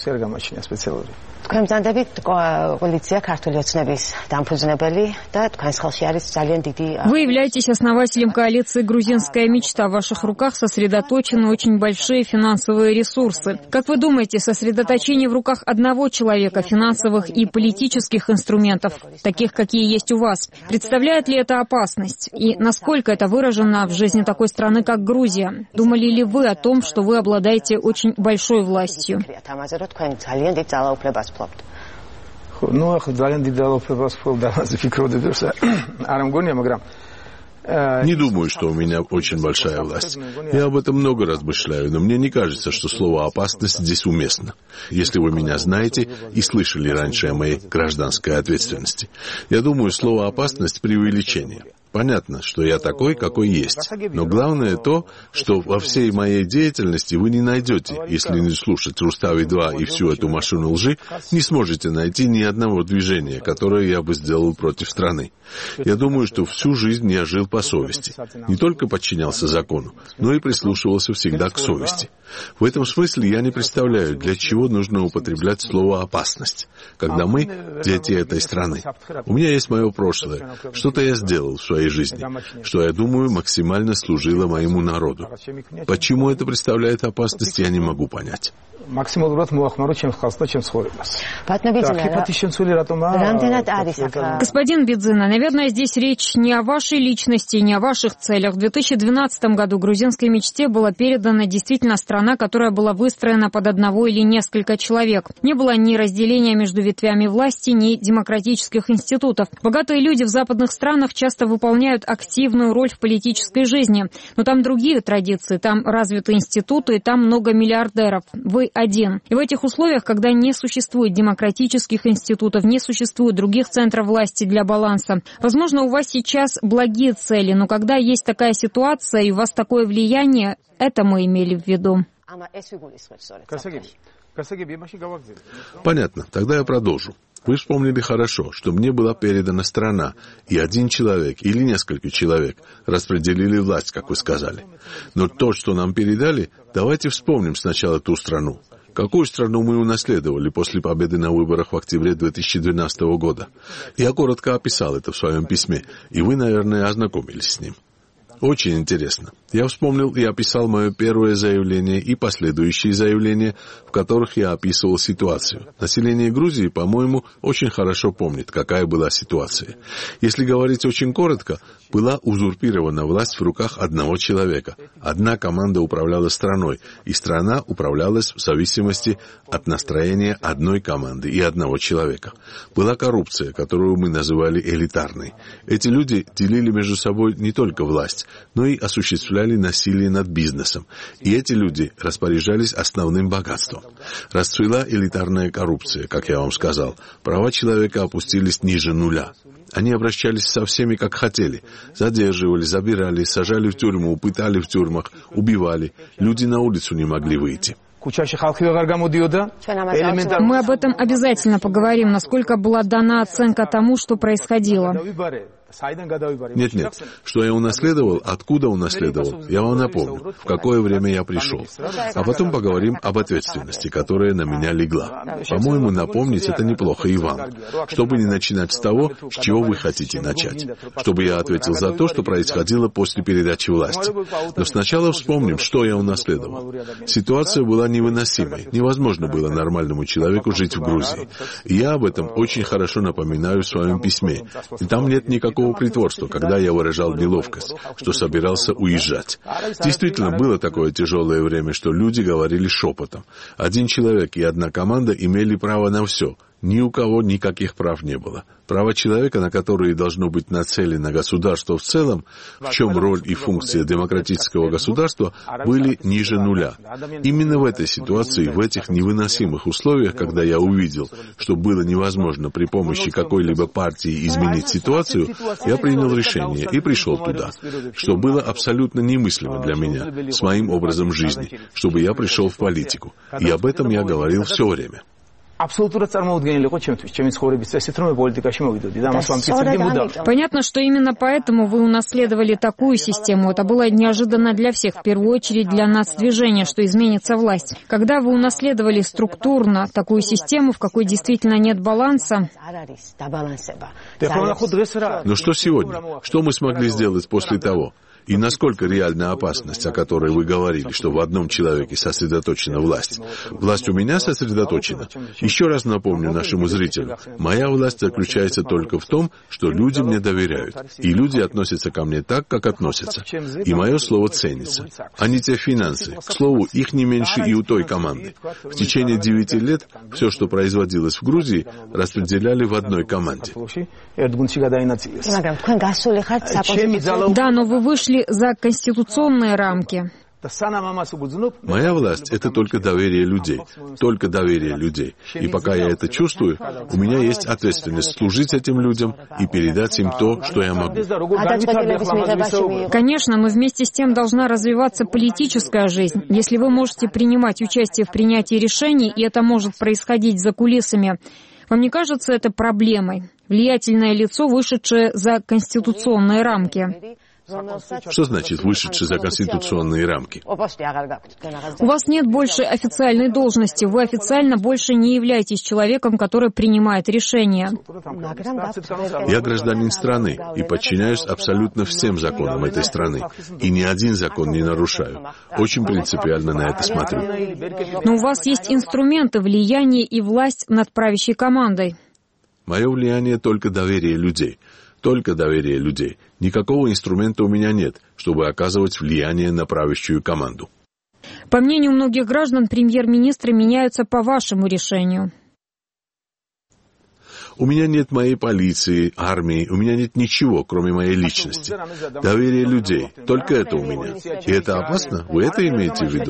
Вы являетесь основателем коалиции «Грузинская мечта». В ваших руках сосредоточены очень большие финансовые ресурсы. Как вы думаете, сосредоточение в руках одного человека финансовых и политических инструментов, таких, какие есть у вас, представляет ли это опасность? И насколько это выражено в жизни такой страны, как Грузия? Думали ли вы о том, что вы обладаете очень большой властью? Не думаю, что у меня очень большая власть. Я об этом много размышляю, но мне не кажется, что слово «опасность» здесь уместно. Если вы меня знаете и слышали раньше о моей гражданской ответственности. Я думаю, слово «опасность» — преувеличение. Понятно, что я такой, какой есть. Но главное то, что во всей моей деятельности вы не найдете, если не слушать Рустави-2 и всю эту машину лжи, не сможете найти ни одного движения, которое я бы сделал против страны. Я думаю, что всю жизнь я жил по совести. Не только подчинялся закону, но и прислушивался всегда к совести. В этом смысле я не представляю, для чего нужно употреблять слово «опасность», когда мы дети этой страны. У меня есть мое прошлое. Что-то я сделал в своей жизни, что, я думаю, максимально служило моему народу. Почему это представляет опасность, я не могу понять. Господин Бедзина, наверное, здесь речь не о вашей личности, не о ваших целях. В 2012 году грузинской мечте была передана действительно страна, которая была выстроена под одного или несколько человек. Не было ни разделения между ветвями власти, ни демократических институтов. Богатые люди в западных странах часто выполняют выполняют активную роль в политической жизни. Но там другие традиции, там развиты институты, и там много миллиардеров. Вы один. И в этих условиях, когда не существует демократических институтов, не существует других центров власти для баланса, возможно, у вас сейчас благие цели, но когда есть такая ситуация и у вас такое влияние, это мы имели в виду. Понятно, тогда я продолжу. Вы вспомнили хорошо, что мне была передана страна, и один человек или несколько человек распределили власть, как вы сказали. Но то, что нам передали, давайте вспомним сначала ту страну. Какую страну мы унаследовали после победы на выборах в октябре 2012 года? Я коротко описал это в своем письме, и вы, наверное, ознакомились с ним. Очень интересно. Я вспомнил и описал мое первое заявление и последующие заявления, в которых я описывал ситуацию. Население Грузии, по-моему, очень хорошо помнит, какая была ситуация. Если говорить очень коротко, была узурпирована власть в руках одного человека. Одна команда управляла страной, и страна управлялась в зависимости от настроения одной команды и одного человека. Была коррупция, которую мы называли элитарной. Эти люди делили между собой не только власть, но и осуществляли насилие над бизнесом. И эти люди распоряжались основным богатством. Расцвела элитарная коррупция, как я вам сказал. Права человека опустились ниже нуля. Они обращались со всеми, как хотели. Задерживали, забирали, сажали в тюрьму, пытали в тюрьмах, убивали. Люди на улицу не могли выйти. Мы об этом обязательно поговорим, насколько была дана оценка тому, что происходило. Нет. Что я унаследовал, откуда унаследовал, я вам напомню, в какое время я пришел. А потом поговорим об ответственности, которая на меня легла. По-моему, напомнить это неплохо и вам. Чтобы не начинать с того, с чего вы хотите начать. Чтобы я ответил за то, что происходило после передачи власти. Но сначала вспомним, что я унаследовал. Ситуация была невыносимой. Невозможно было нормальному человеку жить в Грузии. И я об этом очень хорошо напоминаю в своем письме. И там нет никакого притворства, когда я выражал неловкость, что собирался уезжать. Действительно, было такое тяжелое время, что люди говорили шепотом. Один человек и одна команда имели право на все. Ни у кого никаких прав не было. Права человека, на которые должно быть нацелено государство в целом, в чем роль и функция демократического государства, были ниже нуля. Именно в этой ситуации, в этих невыносимых условиях, когда я увидел, что было невозможно при помощи какой-либо партии изменить ситуацию, я принял решение и пришел туда, что было абсолютно немыслимо для меня, с моим образом жизни, чтобы я пришел в политику. И об этом я говорил все время. Понятно, что именно поэтому вы унаследовали такую систему. Это было неожиданно для всех, в первую очередь для нацдвижения, что изменится власть. Когда вы унаследовали структурно такую систему, в какой действительно нет баланса... Но что сегодня? Что мы смогли сделать после того? И насколько реальна опасность, о которой вы говорили, что в одном человеке сосредоточена власть? Власть у меня сосредоточена? Еще раз напомню нашему зрителю, моя власть заключается только в том, что люди мне доверяют, и люди относятся ко мне так, как относятся. И мое слово ценится. А не те финансы. К слову, их не меньше и у той команды. В течение 9 лет все, что производилось в Грузии, распределяли в одной команде. Да, но вы вышли за конституционные рамки. Моя власть — это только доверие людей. Только доверие людей. И пока я это чувствую, у меня есть ответственность служить этим людям и передать им то, что я могу. Конечно, но вместе с тем должна развиваться политическая жизнь. Если вы можете принимать участие в принятии решений, и это может происходить за кулисами, вам не кажется это проблемой? Влиятельное лицо, вышедшее за конституционные рамки. Что значит вышедший за конституционные рамки? У вас нет больше официальной должности. Вы официально больше не являетесь человеком, который принимает решения. Я гражданин страны и подчиняюсь абсолютно всем законам этой страны. И ни один закон не нарушаю. Очень принципиально на это смотрю. Но у вас есть инструменты влияния и власть над правящей командой. Мое влияние только доверие людей. Только доверие людей. Никакого инструмента у меня нет, чтобы оказывать влияние на правящую команду. По мнению многих граждан, премьер-министры меняются по вашему решению. У меня нет моей полиции, армии, у меня нет ничего, кроме моей личности. Доверие людей. Только это у меня. И это опасно? Вы это имеете в виду?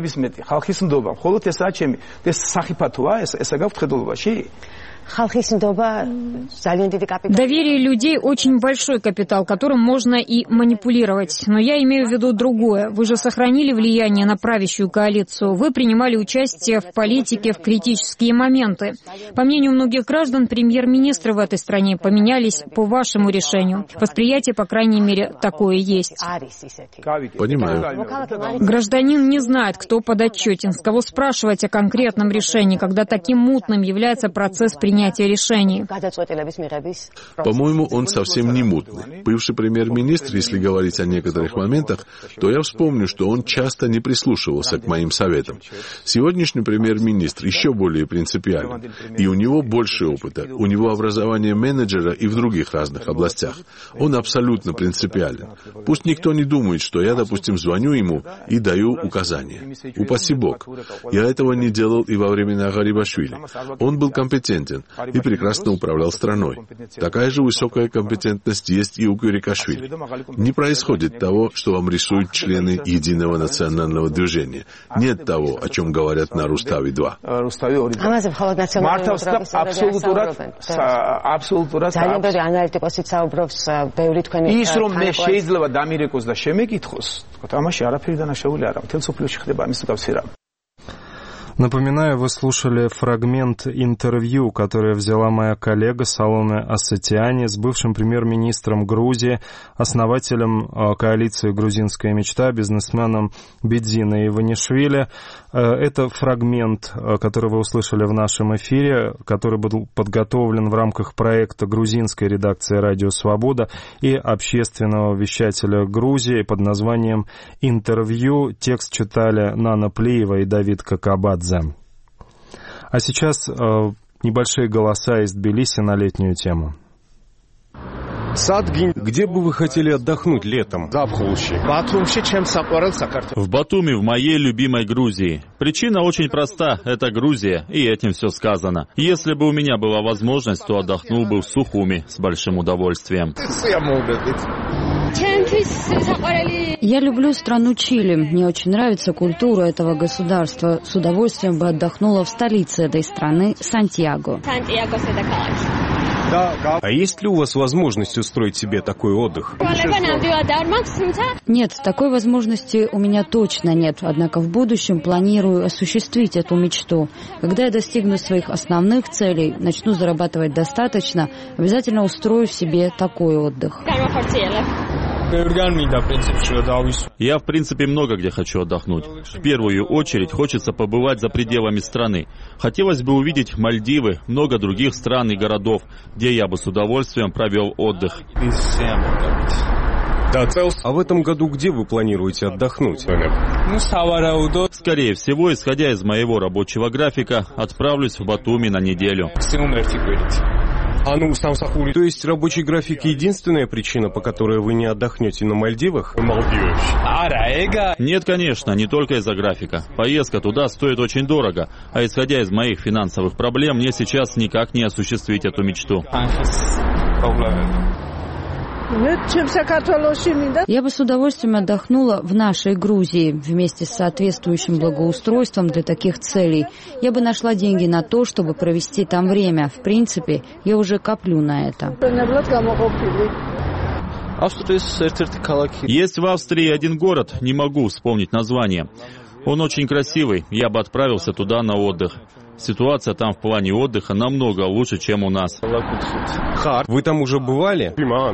Доверие людей – очень большой капитал, которым можно и манипулировать. Но я имею в виду другое. Вы же сохранили влияние на правящую коалицию. Вы принимали участие в политике в критические моменты. По мнению многих граждан, премьер-министры в этой стране поменялись по вашему решению. Восприятие, по крайней мере, такое есть. Понимаю. Гражданин не знает, кто подотчетен, с кого спрашивать о конкретном решении, когда таким мутным является процесс принятия решений. По-моему, он совсем не мутный. Бывший премьер-министр, если говорить о некоторых моментах, то я вспомню, что он часто не прислушивался к моим советам. Сегодняшний премьер-министр еще более принципиален. И у него больше опыта. У него образование менеджера и в других разных областях. Он абсолютно принципиален. Пусть никто не думает, что я, допустим, звоню ему и даю указания. Упаси Бог. Я этого не делал и во времена Гарибашвили. Он был компетентен и прекрасно управлял страной. Такая же высокая компетентность есть и у Курикашвили. Не происходит того, что вам рисуют члены Единого национального движения. Нет того, о чем говорят на Рустави-2. Напоминаю, вы слушали фрагмент интервью, которое взяла моя коллега Саломе Асатиани с бывшим премьер-министром Грузии, основателем коалиции «Грузинская мечта», бизнесменом Бедзиной Иванишвили. Это фрагмент, который вы услышали в нашем эфире, который был подготовлен в рамках проекта грузинской редакции «Радио Свобода» и общественного вещателя Грузии под названием «Интервью». Текст читали Нана Плиева и Давид Какабадзе. А сейчас небольшие голоса из Тбилиси на летнюю тему. Где бы вы хотели отдохнуть летом? В Батуми, в моей любимой Грузии. Причина очень проста. Это Грузия, и этим все сказано. Если бы у меня была возможность, то отдохнул бы в Сухуми с большим удовольствием. Я люблю страну Чили. Мне очень нравится культура этого государства. С удовольствием бы отдохнула в столице этой страны, Сантьяго. А есть ли у вас возможность устроить себе такой отдых? Нет, такой возможности у меня точно нет. Однако в будущем планирую осуществить эту мечту. Когда я достигну своих основных целей, начну зарабатывать достаточно, обязательно устрою себе такой отдых. Я, в принципе, много где хочу отдохнуть. В первую очередь хочется побывать за пределами страны. Хотелось бы увидеть Мальдивы, много других стран и городов, где я бы с удовольствием провел отдых. А в этом году где вы планируете отдохнуть? Скорее всего, исходя из моего рабочего графика, отправлюсь в Батуми на неделю. То есть рабочий график — единственная причина, по которой вы не отдохнете на Мальдивах? Нет, конечно, не только из-за графика. Поездка туда стоит очень дорого, а исходя из моих финансовых проблем, мне сейчас никак не осуществить эту мечту. Я бы с удовольствием отдохнула в нашей Грузии вместе с соответствующим благоустройством для таких целей. Я бы нашла деньги на то, чтобы провести там время. В принципе, я уже коплю на это. Есть в Австрии один город, не могу вспомнить название. Он очень красивый, я бы отправился туда на отдых. Ситуация там в плане отдыха намного лучше, чем у нас. Вы там уже бывали?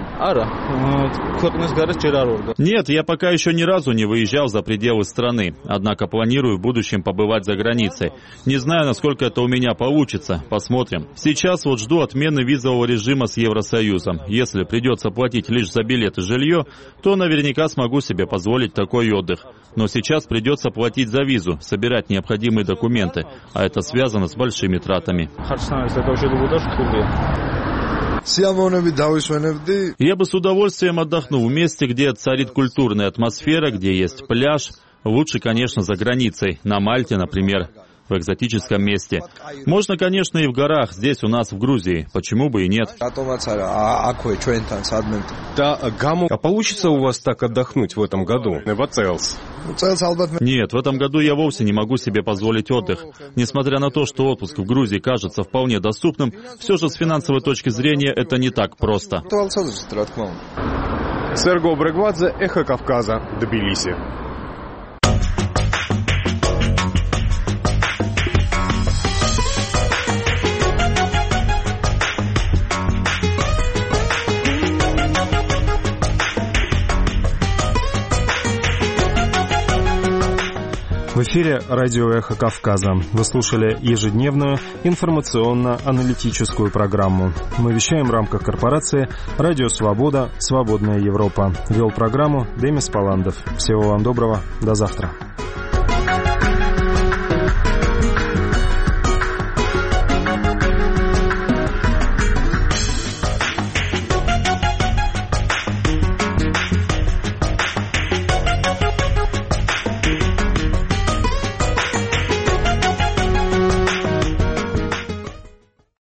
Нет, я пока еще ни разу не выезжал за пределы страны. Однако планирую в будущем побывать за границей. Не знаю, насколько это у меня получится. Посмотрим. Сейчас вот жду отмены визового режима с Евросоюзом. Если придется платить лишь за билет и жилье, то наверняка смогу себе позволить такой отдых. Но сейчас придется платить за визу, собирать необходимые документы. А это связано с большими тратами. Я бы с удовольствием отдохнул в месте, где царит культурная атмосфера, где есть пляж. Лучше, конечно, за границей, на Мальте, например. в экзотическом месте. Можно, конечно, и в горах, здесь у нас в Грузии. Почему бы и нет? А получится у вас так отдохнуть в этом году? Нет, в этом году я вовсе не могу себе позволить отдых. Несмотря на то, что отпуск в Грузии кажется вполне доступным, все же с финансовой точки зрения это не так просто. Серго Брегвадзе, Эхо Кавказа, Тбилиси. В эфире радио «Эхо Кавказа». Вы слушали ежедневную информационно-аналитическую программу. Мы вещаем в рамках корпорации «Радио Свобода. Свободная Европа». Вел программу Демис Паландов. Всего вам доброго. До завтра.